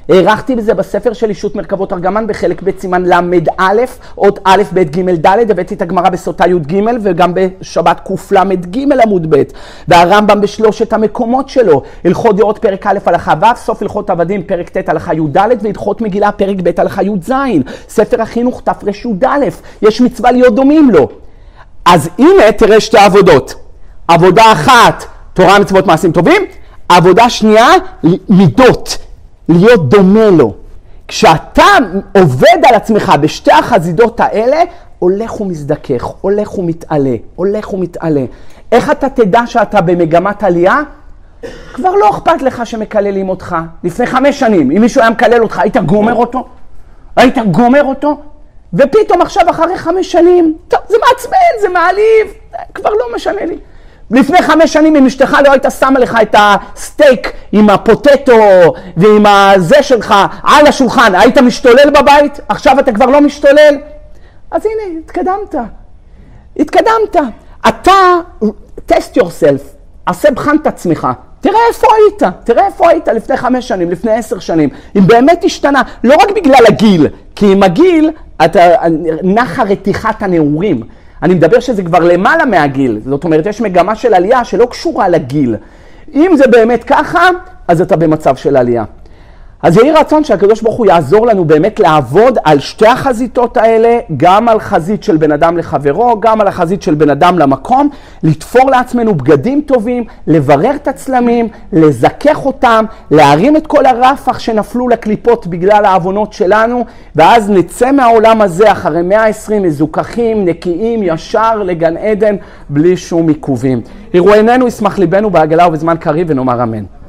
הערכתי בזה בספר של אישות מרכבות ארגמן בחלק ב' סימן ל"א, עוד א' ב' ג' ד', הבאתי את הגמרא בסוטה י"ג וגם בשבת קל"ג עמוד ב', והרמב"ם בשלושת המקומות שלו, הלכות דעות פרק א' הלכה ו', סוף הלכות עבדים פרק ט' הלכה י"ד והלכות מגילה פרק ב' הלכה י"ז, ספר החינוך תר"י, יש מצווה להיות דומים לו. אז הנה תראה שתי עבודות, עבודה אחת תורה מצוות מעשים טובים, עבודה שנייה מידות, להיות דומה לו. כשאתה עובד על עצמך בשתי החזידות האלה, הולך ומזדכך, הולך ומתעלה, הולך ומתעלה. איך אתה תדע שאתה במגמת עלייה? כבר לא אכפת לך שמקללים אותך. לפני 5 שנים, אם מישהו היה מקלל אותך, היית גומר אותו? היית גומר אותו? ופתאום עכשיו אחרי 5 שנים, טוב, זה מעצבן, זה מעליב, כבר לא משנה לי. לפני 5 שנים אם אשתך לא הייתה שמה לך את הסטייק עם הפוטטו ועם הזה שלך על השולחן, היית משתולל בבית? עכשיו אתה כבר לא משתולל? אז הנה, התקדמת. אתה, test yourself, עשה בחן את עצמך. תראה איפה היית לפני 5 שנים, לפני 10 שנים. אם באמת השתנה, לא רק בגלל הגיל, כי עם הגיל אתה נחה רתיחת הנעורים. אני מדבר שזה כבר למעלה מהגיל, זאת אומרת יש מגמה של עלייה שלא קשורה לגיל. אם זה באמת ככה, אז אתה במצב של עלייה. אז יהי רצון שהקדוש ברוך הוא יעזור לנו באמת לעבוד על שתי החזיתות האלה, גם על חזית של בן אדם לחברו, גם על החזית של בן אדם למקום, לתפור לעצמנו בגדים טובים, לברר את הצלמים, לזכך אותם, להרים את כל הרפח שנפלו לקליפות בגלל העוונות שלנו, ואז נצא מהעולם הזה אחרי 120 מזוכחים, נקיים, ישר לגן עדן, בלי שום עיכובים. יראו עינינו, ישמח ליבנו בעגלה ובזמן קריב ונאמר אמן.